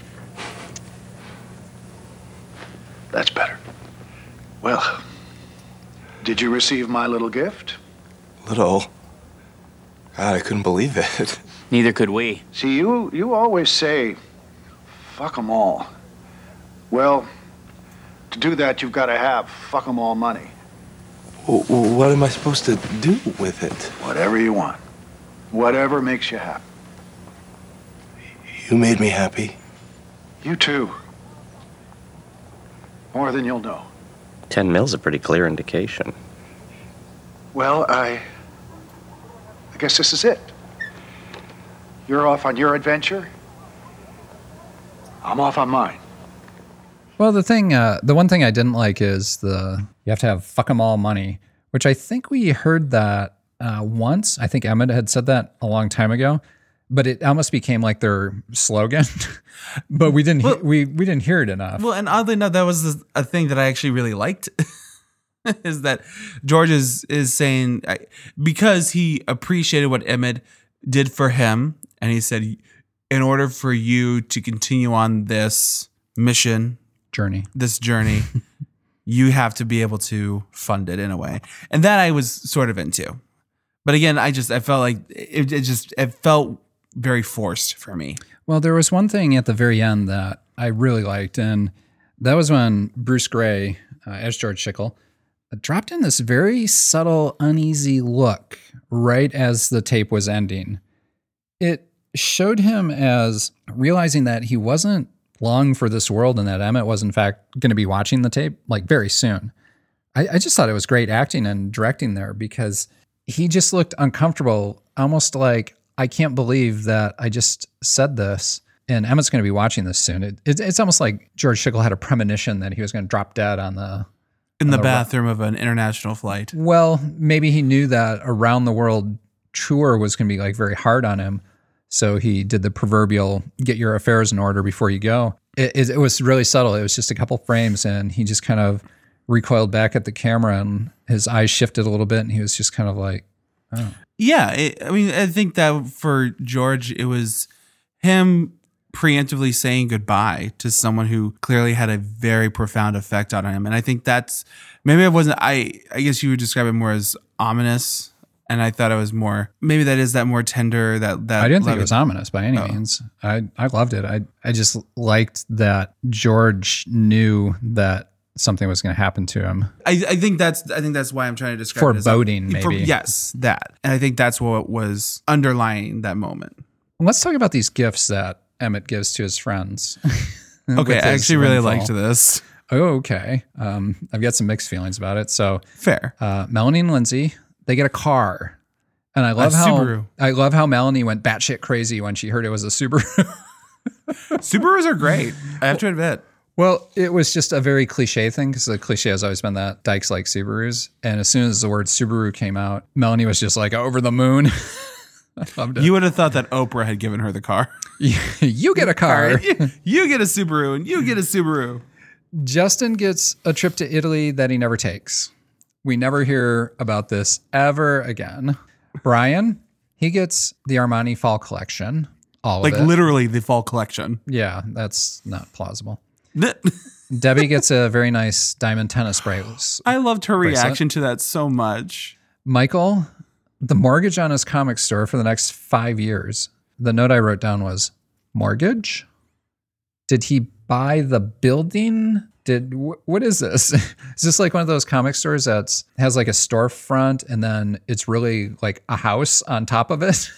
That's better. Well, did you receive my little gift? Little. God, I couldn't believe it. Neither could we. See, you, you always say, fuck 'em all. Well, to do that, you've got to have fuck 'em all money. W- w- what am I supposed to do with it? Whatever you want. Whatever makes you happy. You made me happy. You too. More than you'll know. Ten mil's a pretty clear indication. Well, I... I guess this is it. You're off on your adventure. I'm off on mine. Well, the thing, uh, the one thing I didn't like is the you have to have fuck 'em all money, which I think we heard that uh, once. I think Emmett had said that a long time ago, but it almost became like their slogan. But we didn't he- Well- we we didn't hear it enough. Well, and oddly enough, that was the- a thing that I actually really liked. Is that George is is saying I- because he appreciated what Emmett did for him, and he said, in order for you to continue on this mission, Journey. this journey, you have to be able to fund it in a way, and that I was sort of into. But again, I just I felt like it, it just it felt very forced for me. Well, there was one thing at the very end that I really liked, and that was when Bruce Gray, uh, as George Sickle, dropped in this very subtle, uneasy look right as the tape was ending. It showed him as realizing that he wasn't long for this world and that Emmett was in fact going to be watching the tape like very soon. I, I just thought it was great acting and directing there because he just looked uncomfortable, almost like, I can't believe that I just said this and Emmett's going to be watching this soon. It, it, it's almost like George Schickel had a premonition that he was going to drop dead on the in on the, the bathroom ro- of an international flight. Well, maybe he knew that around the world tour was going to be like very hard on him. So he did the proverbial get your affairs in order before you go. It, it, it was really subtle. It was just a couple frames and he just kind of recoiled back at the camera and his eyes shifted a little bit and he was just kind of like, oh. Yeah. It, I mean, I think that for George, it was him preemptively saying goodbye to someone who clearly had a very profound effect on him. And I think that's, maybe it wasn't, I, I guess you would describe it more as ominous. And I thought it was more, maybe that is that more tender, that, that. I didn't think it was ominous by any oh. means. I, I loved it. I, I just liked that George knew that something was going to happen to him. I, I think that's, I think that's why I'm trying to describe it. Foreboding, as maybe. For, yes, that. And I think that's what was underlying that moment. Let's talk about these gifts that Emmett gives to his friends. Okay, I actually really liked this. Oh, okay. Um, I've got some mixed feelings about it. So fair. Uh, Melanie and Lindsay, they get a car, and I love a how Subaru. I love how Melanie went batshit crazy when she heard it was a Subaru. Subarus are great. I have to admit. Well, it was just a very cliche thing because the cliche has always been that dykes like Subarus, and as soon as the word Subaru came out, Melanie was just like over the moon. I loved it. You would have thought that Oprah had given her the car. You get a car. You, you get a Subaru, and you get a Subaru. Justin gets a trip to Italy that he never takes. We never hear about this ever again. Brian, he gets the Armani fall collection, all like of it. Like literally the fall collection. Yeah, that's not plausible. Debbie gets a very nice diamond tennis bracelet. I loved her reaction to that so much. Michael, the mortgage on his comic store for the next five years. The note I wrote down was, mortgage? Did he buy the building? Did wh- what is this? Is this like one of those comic stores that has like a storefront and then it's really like a house on top of it?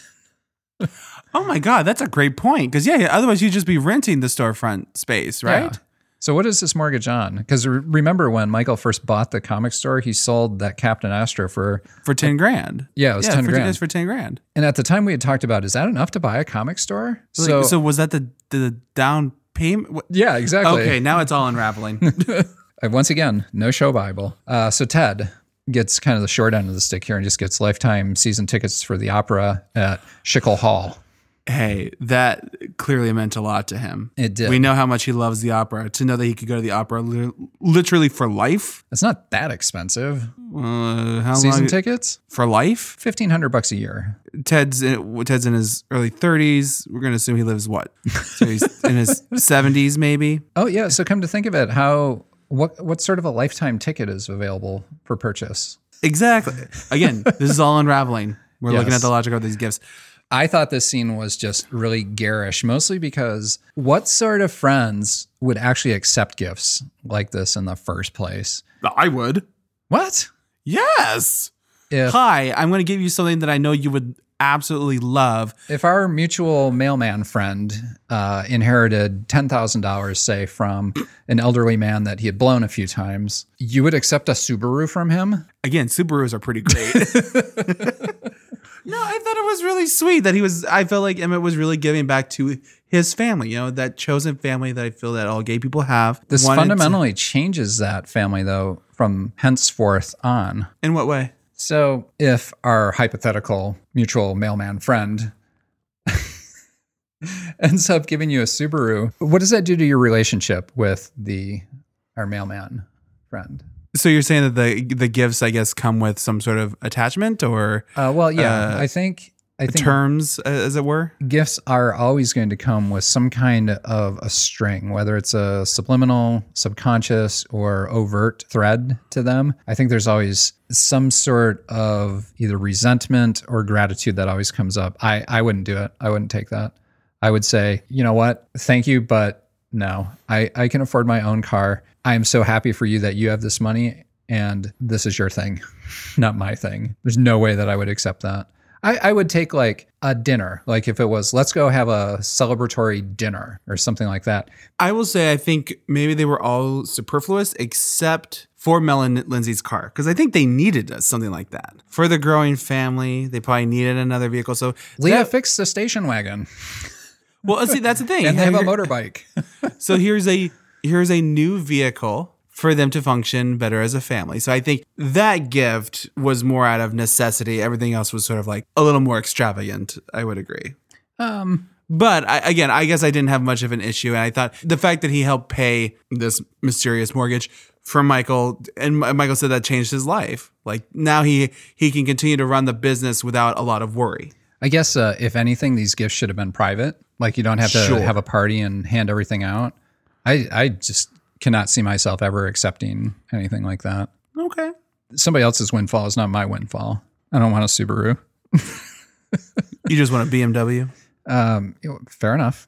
Oh my God, that's a great point. Because yeah, otherwise you'd just be renting the storefront space, right? Yeah. So what is this mortgage on? Because re- remember when Michael first bought the comic store, he sold that Captain Astro for for ten grand. Yeah, it was yeah, ten for, grand. It was for ten grand. And at the time we had talked about, is that enough to buy a comic store? So, So, like, so was that the the down payment? What? yeah, exactly. Okay, now it's all unraveling. Once again, no show Bible. Uh, so Ted gets kind of the short end of the stick here and just gets lifetime season tickets for the opera at Schickel Hall. Hey, that clearly meant a lot to him. It did. We know how much he loves the opera. To know that he could go to the opera li- literally for life. It's not that expensive. Uh, how Season long? tickets? For life? fifteen hundred bucks a year. Ted's in, Ted's in his early thirties. We're going to assume he lives what? So he's in his seventies maybe? Oh, yeah. So come to think of it, how what what sort of a lifetime ticket is available for purchase? Exactly. Again, this is all unraveling. We're Yes. looking at the logic of these gifts. I thought this scene was just really garish, mostly because what sort of friends would actually accept gifts like this in the first place? I would. What? Yes. If, Hi, I'm going to give you something that I know you would absolutely love. If our mutual mailman friend uh, inherited ten thousand dollars, say, from an elderly man that he had blown a few times, you would accept a Subaru from him? Again, Subarus are pretty great. No, I thought it was really sweet that he was, I felt like Emmett was really giving back to his family, you know, that chosen family that I feel that all gay people have. This Wanted fundamentally to, changes that family, though, from henceforth on. In what way? So if our hypothetical mutual mailman friend ends up giving you a Subaru, what does that do to your relationship with the our mailman friend? So you're saying that the the gifts, I guess, come with some sort of attachment or uh, well, yeah, uh, I think I think terms, as it were. Gifts are always going to come with some kind of a string, whether it's a subliminal, subconscious, or overt thread to them. I think there's always some sort of either resentment or gratitude that always comes up. I I wouldn't do it. I wouldn't take that. I would say, you know what? Thank you, but no. I I can afford my own car. I am so happy for you that you have this money and this is your thing, not my thing. There's no way that I would accept that. I, I would take like a dinner, like if it was, let's go have a celebratory dinner or something like that. I will say, I think maybe they were all superfluous except for Mel and Lindsay's car, because I think they needed something like that. For the growing family, they probably needed another vehicle. So Leah that, fixed the station wagon. Well, see, that's the thing. And they have a motorbike. So here's a here's a new vehicle for them to function better as a family. So I think that gift was more out of necessity. Everything else was sort of like a little more extravagant. I would agree. Um, but I, again, I guess I didn't have much of an issue. And I thought the fact that he helped pay this mysterious mortgage for Michael, and Michael said that changed his life. Like now he he can continue to run the business without a lot of worry. I guess uh, if anything, these gifts should have been private. Like you don't have to Sure. have a party and hand everything out. I, I just cannot see myself ever accepting anything like that. Okay. Somebody else's windfall is not my windfall. I don't want a Subaru. You just want a B M W? Um, fair enough.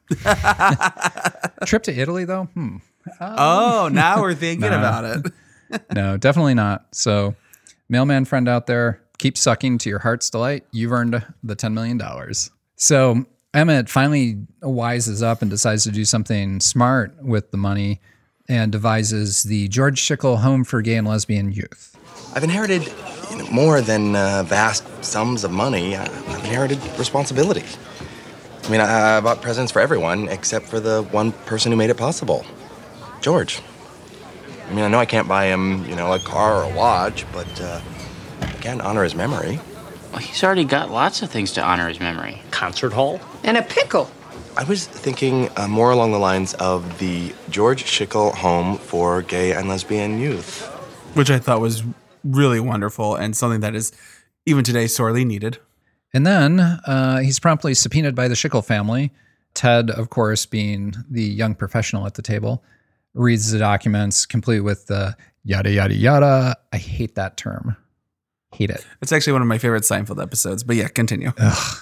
Trip to Italy, though? Hmm. Um, Oh, now we're thinking no. about it. No, definitely not. So, mailman friend out there, keep sucking to your heart's delight. You've earned the ten million dollars. So, Emmett finally wises up and decides to do something smart with the money and devises the George Schickel Home for Gay and Lesbian Youth. I've inherited you know, more than uh, vast sums of money. I- I've inherited responsibility. I mean, I, I bought presents for everyone except for the one person who made it possible, George. I mean, I know I can't buy him, you know, a car or a watch, but uh, I can honor his memory. Well, he's already got lots of things to honor his memory. Concert hall? And a pickle. I was thinking uh, more along the lines of the George Schickel Home for Gay and Lesbian Youth. Which I thought was really wonderful and something that is even today sorely needed. And then uh, he's promptly subpoenaed by the Schickel family. Ted, of course, being the young professional at the table, reads the documents complete with the yada, yada, yada. I hate that term. Hate it. It's actually one of my favorite Seinfeld episodes, but yeah, continue. Ugh.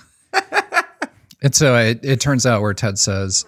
And so it, it turns out where Ted says,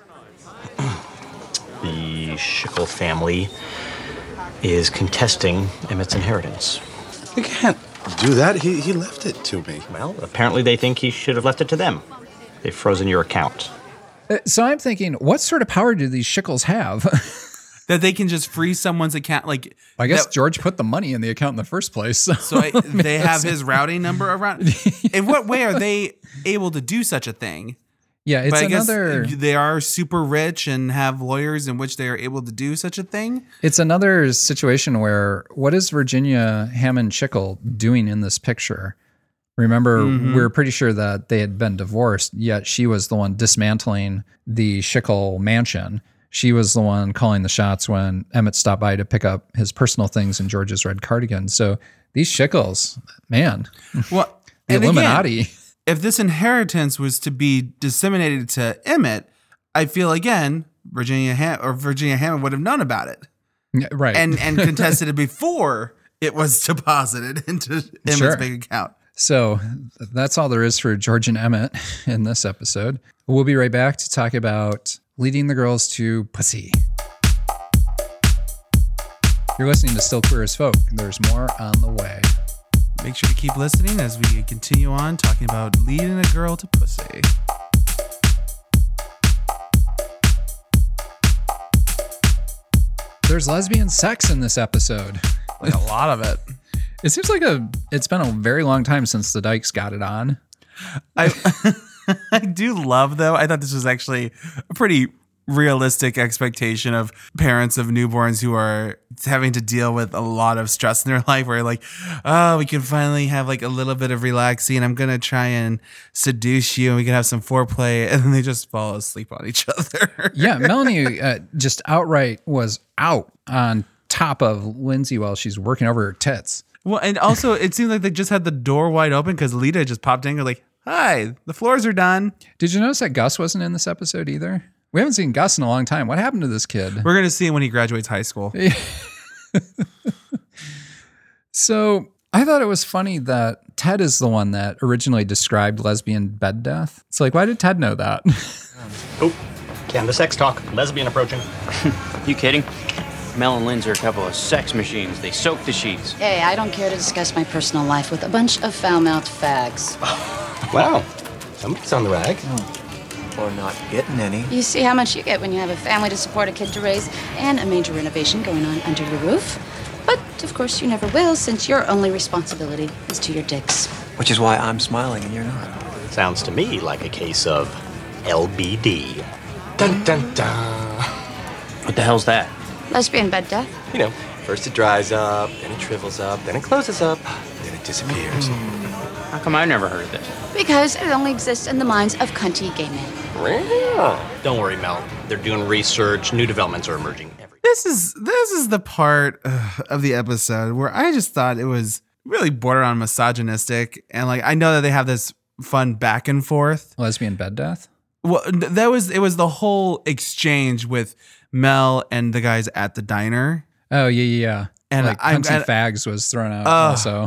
The Schickel family is contesting Emmett's inheritance. You can't do that. He, he left it to me. Well, apparently they think he should have left it to them. They've frozen your account. Uh, so I'm thinking, what sort of power do these Schickels have? That they can just freeze someone's account. Like I guess that, George put the money in the account in the first place. So, so I, they have his routing number around. In what way are they able to do such a thing? Yeah, it's but I another. Guess they are super rich and have lawyers in which they are able to do such a thing. It's another situation where what is Virginia Hammond Schickel doing in this picture? Remember, Mm-hmm. we were pretty sure that they had been divorced, yet she was the one dismantling the Schickel mansion. She was the one calling the shots when Emmett stopped by to pick up his personal things in George's red cardigan. So these Schickels, man, Well, the and Illuminati. Again, if this inheritance was to be disseminated to Emmett, I feel again Virginia Ham- or Virginia Hammond would have known about it, Yeah, right? and and contested it before it was deposited into Emmett's Sure. bank account. So that's all there is for George and Emmett in this episode. We'll be right back to talk about leading the girls to pussy. You're listening to Still Queer as Folk. There's more on the way. Make sure to keep listening as we continue on talking about leading a girl to pussy. There's lesbian sex in this episode. Like a lot of it. It seems like a it's been a very long time since the Dykes got it on. I I do love though. I thought this was actually a pretty realistic expectation of parents of newborns who are having to deal with a lot of stress in their life where like, oh, we can finally have like a little bit of relaxing. I'm going to try and seduce you and we can have some foreplay. And then they just fall asleep on each other. Yeah, Melanie uh, just outright was out on top of Lindsay while she's working over her tits. Well, and also it seemed like they just had the door wide open because Lita just popped in and like, hi, the floors are done. Did you notice that Gus wasn't in this episode either? We haven't seen Gus in a long time. What happened to this kid? We're going to see him when he graduates high school. So I thought it was funny that Ted is the one that originally described lesbian bed death. It's like, why did Ted know that? Oh, Candace X talk. Lesbian approaching. You kidding? Mel and Lindsay are a couple of sex machines. They soak the sheets. Hey, I don't care to discuss my personal life with a bunch of foul-mouthed fags. Wow. Somebody's on the rag. Or not getting any. You see how much you get when you have a family to support, a kid to raise, and a major renovation going on under your roof. But, of course, you never will, since your only responsibility is to your dicks. Which is why I'm smiling and you're not. Sounds to me like a case of L B D. Dun dun dun. What the hell's that? Lesbian bed death. You know, first it dries up, then it shrivels up, then it closes up, then it disappears. How come I've never heard of this? Because it only exists in the minds of cunty gay men. Don't worry, Mel. They're doing research. New developments are emerging every This is this is the part uh, of the episode where I just thought it was really borderline misogynistic, and like I know that they have this fun back and forth. Lesbian bed death? Well, th- that was it was the whole exchange with Mel and the guys at the diner. Oh yeah, yeah, yeah. And like I'm- Cunty and- Fags was thrown out Oh. also.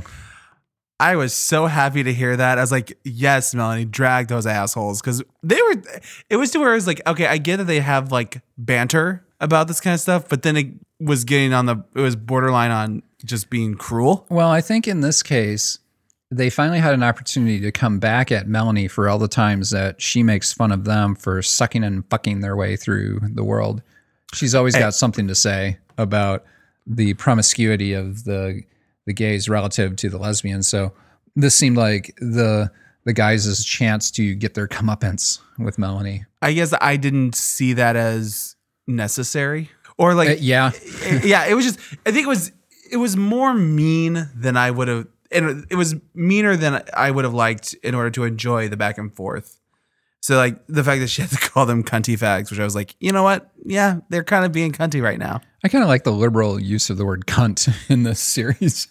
I was so happy to hear that. I was like, yes, Melanie, drag those assholes. Because they were, it was to where I was like, okay, I get that they have like banter about this kind of stuff, but then it was getting on the, it was borderline on just being cruel. Well, I think in this case, they finally had an opportunity to come back at Melanie for all the times that she makes fun of them for sucking and fucking their way through the world. She's always Hey. got something to say about the promiscuity of the the gays relative to the lesbians. So this seemed like the the guys' chance to get their comeuppance with Melanie. I guess I didn't see that as necessary. Or like, Uh, yeah. yeah, it was just, I think it was, it was more mean than I would have, and it was meaner than I would have liked in order to enjoy the back and forth. So like the fact that she had to call them cunty fags, which I was like, you know what? Yeah, they're kind of being cunty right now. I kind of like the liberal use of the word cunt in this series.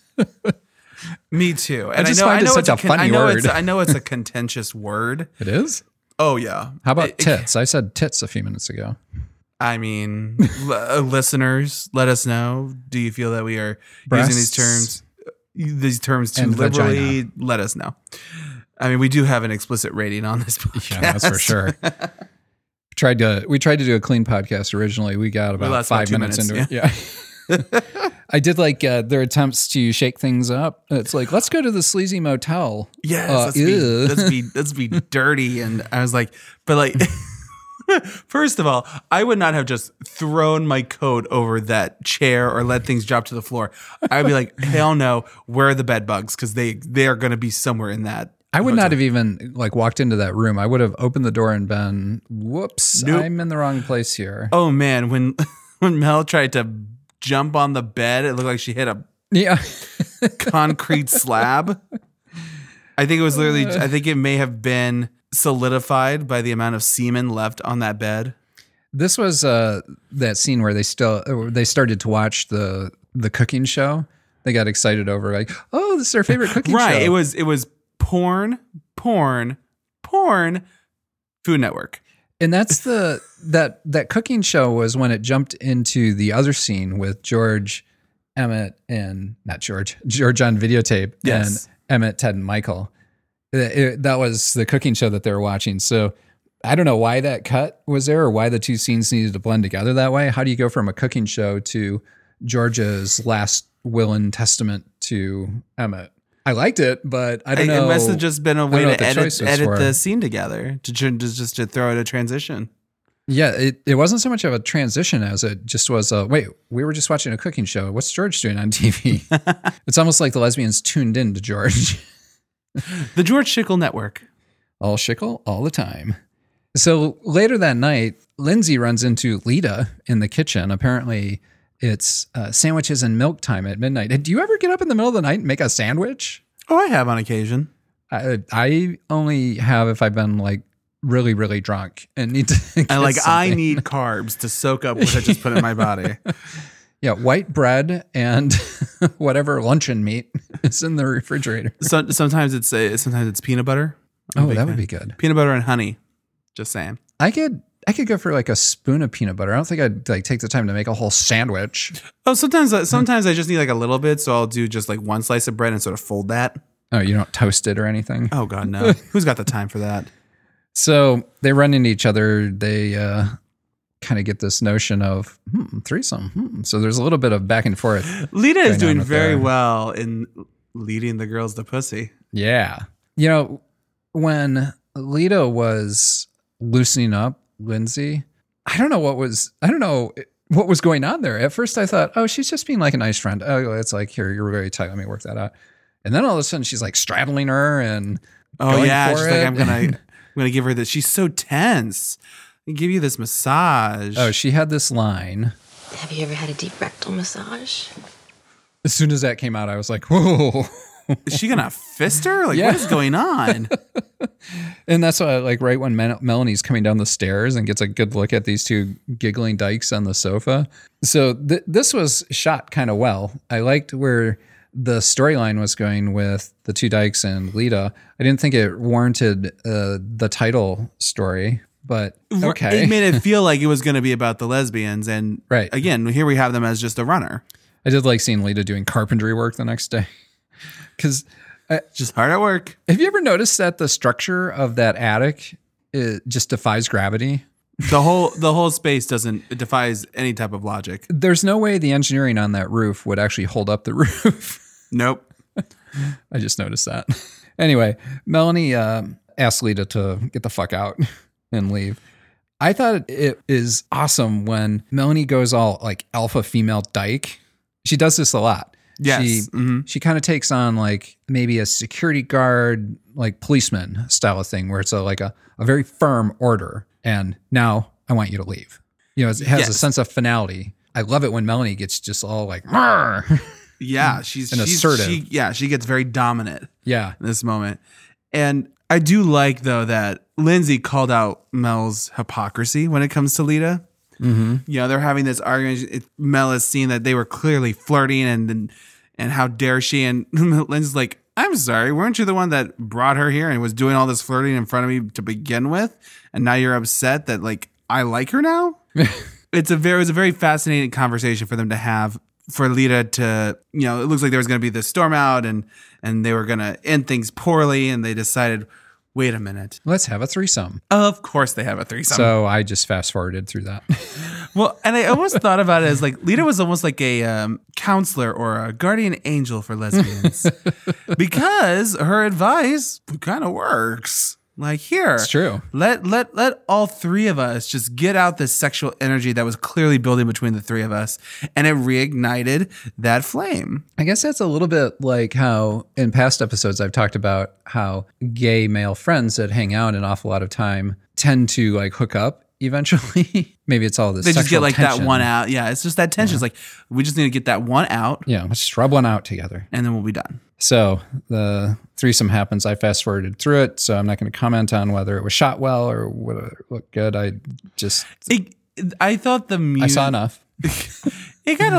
Me too. I And I, just know, find I it know such it's a a con- funny I know word. It's, I know it's a contentious word. It is? Oh yeah. How about It- tits? I said tits a few minutes ago. I mean, l- uh, listeners, let us know. Do you feel that we are Breasts using these terms, these terms too and liberally? vagina. Let us know. I mean, we do have an explicit rating on this podcast. Yeah, that's for sure. tried to we tried to do a clean podcast originally. We got about lost about five two minutes, minutes, into it. Yeah. I did like uh, their attempts to shake things up. It's like, let's go to the sleazy motel. Yes, Uh, let's, be, ew. let's be let's be dirty. And I was like, but like, first of all, I would not have just thrown my coat over that chair or let things drop to the floor. I'd be like, hell no, where are the bed bugs? Because they they are going to be somewhere in that. I would not have even like walked into that room. I would have opened the door and been, whoops, Nope. I'm in the wrong place here. Oh man, when when Mel tried to jump on the bed, it looked like she hit a Yeah. concrete slab. I think it was literally, I think it may have been solidified by the amount of semen left on that bed. This was uh, that scene where they still uh, they started to watch the the cooking show. They got excited over like, oh, this is our favorite cooking show. Right. It was it was porn, porn, porn, Food Network. And that's the that that cooking show was when it jumped into the other scene with George, Emmett, and not George, George on videotape, Yes. and Emmett, Ted, and Michael. It- it- that was the cooking show that they were watching. So I don't know why that cut was there or why the two scenes needed to blend together that way. How do you go from a cooking show to George's last will and testament to Emmett? I liked it, but I don't It- know. It must have just been a I don't way know what to the edit, choice was edit for. the scene together to, tr- to just to throw out a transition. Yeah, it, it wasn't so much of a transition as it just was a, wait, we were just watching a cooking show. What's George doing on T V? It's almost like the lesbians tuned in to George. The George Schickel Network. All Schickel, all the time. So later that night, Lindsay runs into Lita in the kitchen. Apparently it's uh, sandwiches and milk time at midnight. And do you ever get up in the middle of the night and make a sandwich? Oh, I have on occasion. I, I only have if I've been like really, really drunk and need to get And like, I something. need carbs to soak up what I just put in my body. Yeah, white bread and whatever luncheon meat is in the refrigerator. So, sometimes it's uh, sometimes it's peanut butter. I'm a Oh, big that would fan. be good. Peanut butter and honey. Just saying. I could I could go for like a spoon of peanut butter. I don't think I'd like take the time to make a whole sandwich. Oh, sometimes sometimes I just need like a little bit, so I'll do just like one slice of bread and sort of fold that. Oh, you don't toast it or anything? Oh God, no. Who's got the time for that? So they run into each other. They uh, kind of get this notion of hmm, threesome. Hmm. So there's a little bit of back and forth. Lita is going doing on with very their- well in leading the girls to pussy. Yeah. You know, when Lita was loosening up Lindsay, I don't know what was, I don't know what was going on there. At first I thought, oh, she's just being like a nice friend. Oh, it's like, here, you're very tight. Let me work that out. And then all of a sudden she's like straddling her and Oh going yeah, for she's it. like, I'm gonna, I'm gonna give her this. She's so tense. I give you this massage. Oh, she had this line. Have you ever had a deep rectal massage? As soon as that came out, I was like, whoa. Is she gonna fist her? Like, Yeah. what is going on? And that's why, like, right when Mel- Melanie's coming down the stairs and gets a good look at these two giggling dykes on the sofa. So th- this was shot kind of well. I liked where the storyline was going with the two dykes and Lita. I didn't think it warranted uh, the title story, but okay. It made it feel like it was going to be about the lesbians. And right. again, here we have them as just a runner. I did like seeing Lita doing carpentry work the next day. Because just hard at work. Have you ever noticed that the structure of that attic it just defies gravity? The whole the whole space doesn't, it defies any type of logic. There's no way the engineering on that roof would actually hold up the roof. Nope. I just noticed that. Anyway, Melanie uh, asked Lita to get the fuck out and leave. I thought it is awesome when Melanie goes all like alpha female dyke. She does this a lot. Yes. She, mm-hmm. she kind of takes on like maybe a security guard, like policeman style of thing where it's a, like a, a very firm order. And now I want you to leave. You know, it has Yes. a sense of finality. I love it when Melanie gets just all like, "Marr." Yeah, she's and she's, assertive. She, yeah, she gets very dominant. Yeah. In this moment. And I do like though that Lindsay called out Mel's hypocrisy when it comes to Lita. Mm-hmm. You know, they're having this argument. It, Mel is seeing that they were clearly flirting and and, and how dare she? And Lindsay's like, I'm sorry, weren't you the one that brought her here and was doing all this flirting in front of me to begin with? And now you're upset that like I like her now? It's a very it was a very fascinating conversation for them to have. For Lita to, you know, it looks like there was going to be this storm out and and they were going to end things poorly. And they decided, wait a minute. Let's have a threesome. Of course they have a threesome. So I just fast forwarded through that. Well, and I almost thought about it as like Lita was almost like a um, counselor or a guardian angel for lesbians because her advice kind of works. Like here, It's true. Let let let all three of us just get out this sexual energy that was clearly building between the three of us, and it reignited that flame. I guess that's a little bit like how in past episodes I've talked about how gay male friends that hang out an awful lot of time tend to like hook up eventually. Maybe it's all this. They just get sexual like tension. that one out. Yeah, it's just that tension. It's like we just need to get that one out. Yeah, let's just rub one out together. And then we'll be done. So the threesome happens. I fast forwarded through it, so I'm not going to comment on whether it was shot well or whether it looked good. I just It, I thought the music. I saw enough. It got a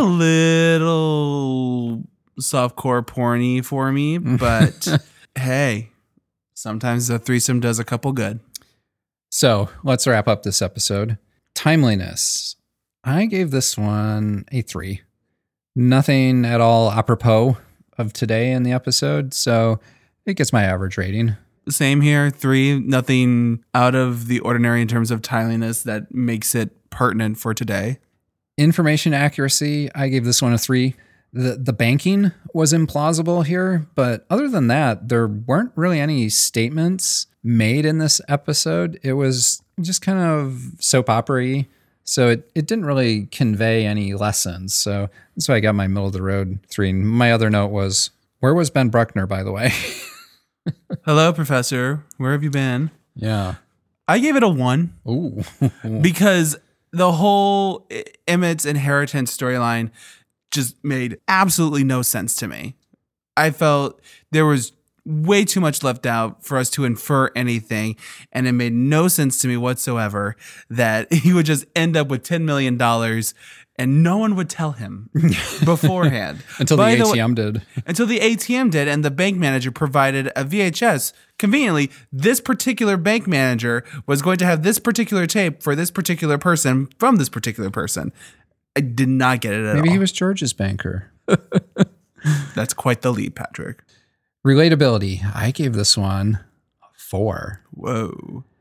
little softcore porny for me, but hey, sometimes a threesome does a couple good. So let's wrap up this episode. Timeliness. I gave this one a three. Nothing at all apropos of today in the episode, so it gets my average rating. Same here, three. Nothing out of the ordinary in terms of timeliness that makes it pertinent for today. Information accuracy, I gave this one a three. The the banking was implausible here, but other than that, there weren't really any statements made in this episode. It was just kind of soap opera-y, so it, it didn't really convey any lessons. So that's why I got my middle of the road three. And my other note was, where was Ben Bruckner, by the way? Hello, Professor. Where have you been? Yeah. I gave it a one. Ooh. Because the whole Emmett's inheritance storyline just made absolutely no sense to me. I felt there was way too much left out for us to infer anything, and it made no sense to me whatsoever that he would just end up with ten million dollars and no one would tell him beforehand. Until By the the A T M way- did. Until the A T M did, and the bank manager provided a V H S. Conveniently, this particular bank manager was going to have this particular tape for this particular person from this particular person. I did not get it at Maybe all. he was George's banker. That's quite the lead, Patrick. Relatability. I gave this one a four. Whoa.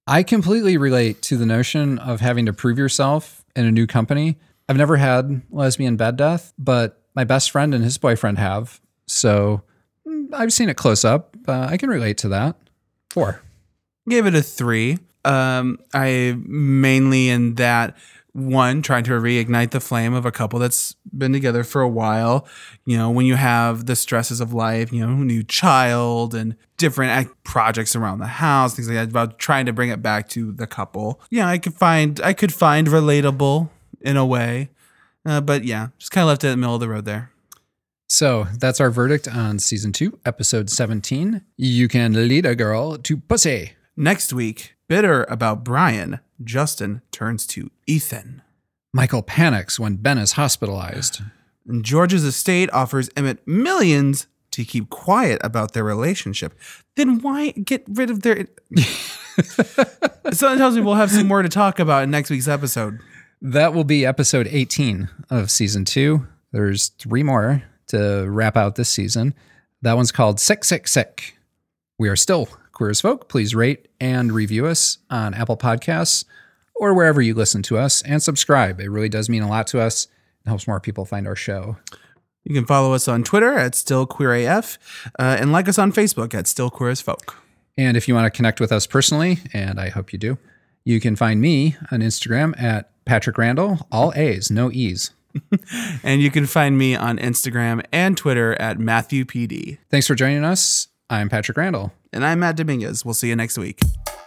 I completely relate to the notion of having to prove yourself in a new company. I've never had lesbian bed death, but my best friend and his boyfriend have. So I've seen it close up. Uh, I can relate to that. Four. Gave it a three. Um, I mainly in that one, trying to reignite the flame of a couple that's been together for a while. You know, when you have the stresses of life, you know, new child and different act- projects around the house, things like that, about trying to bring it back to the couple. Yeah, I could find, I could find relatable in a way. Uh, but yeah, just kind of left it in the middle of the road there. So that's our verdict on season two, episode seventeen. You can lead a girl to pussy. Next week, bitter about Brian, Justin turns to Ethan. Michael panics when Ben is hospitalized. And George's estate offers Emmett millions to keep quiet about their relationship. Then why get rid of their... Something tells me we'll have some more to talk about in next week's episode. That will be episode eighteen of season two. There's three more to wrap out this season. That one's called Sick, Sick, Sick. We are still Queer as Folk. Please rate and review us on Apple Podcasts or wherever you listen to us, and subscribe. It really does mean a lot to us. It helps more people find our show. You can follow us on Twitter at StillQueerAF uh, and like us on Facebook at Still Queer as Folk. And if you want to connect with us personally, and I hope you do, you can find me on Instagram at Patrick Randall, all A's, no E's. And you can find me on Instagram and Twitter at Matthew P D. Thanks for joining us. I'm Patrick Randall. And I'm Matt Dominguez. We'll see you next week.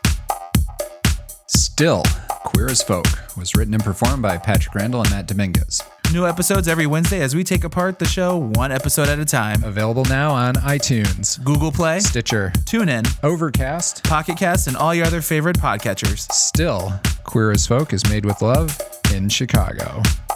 Still Queer as Folk was written and performed by Patrick Randall and Matt Dominguez. New episodes every Wednesday as we take apart the show one episode at a time. Available now on iTunes, Google Play, Stitcher, TuneIn, Overcast, Pocket Cast, and all your other favorite podcatchers. Still Queer as Folk is made with love in Chicago.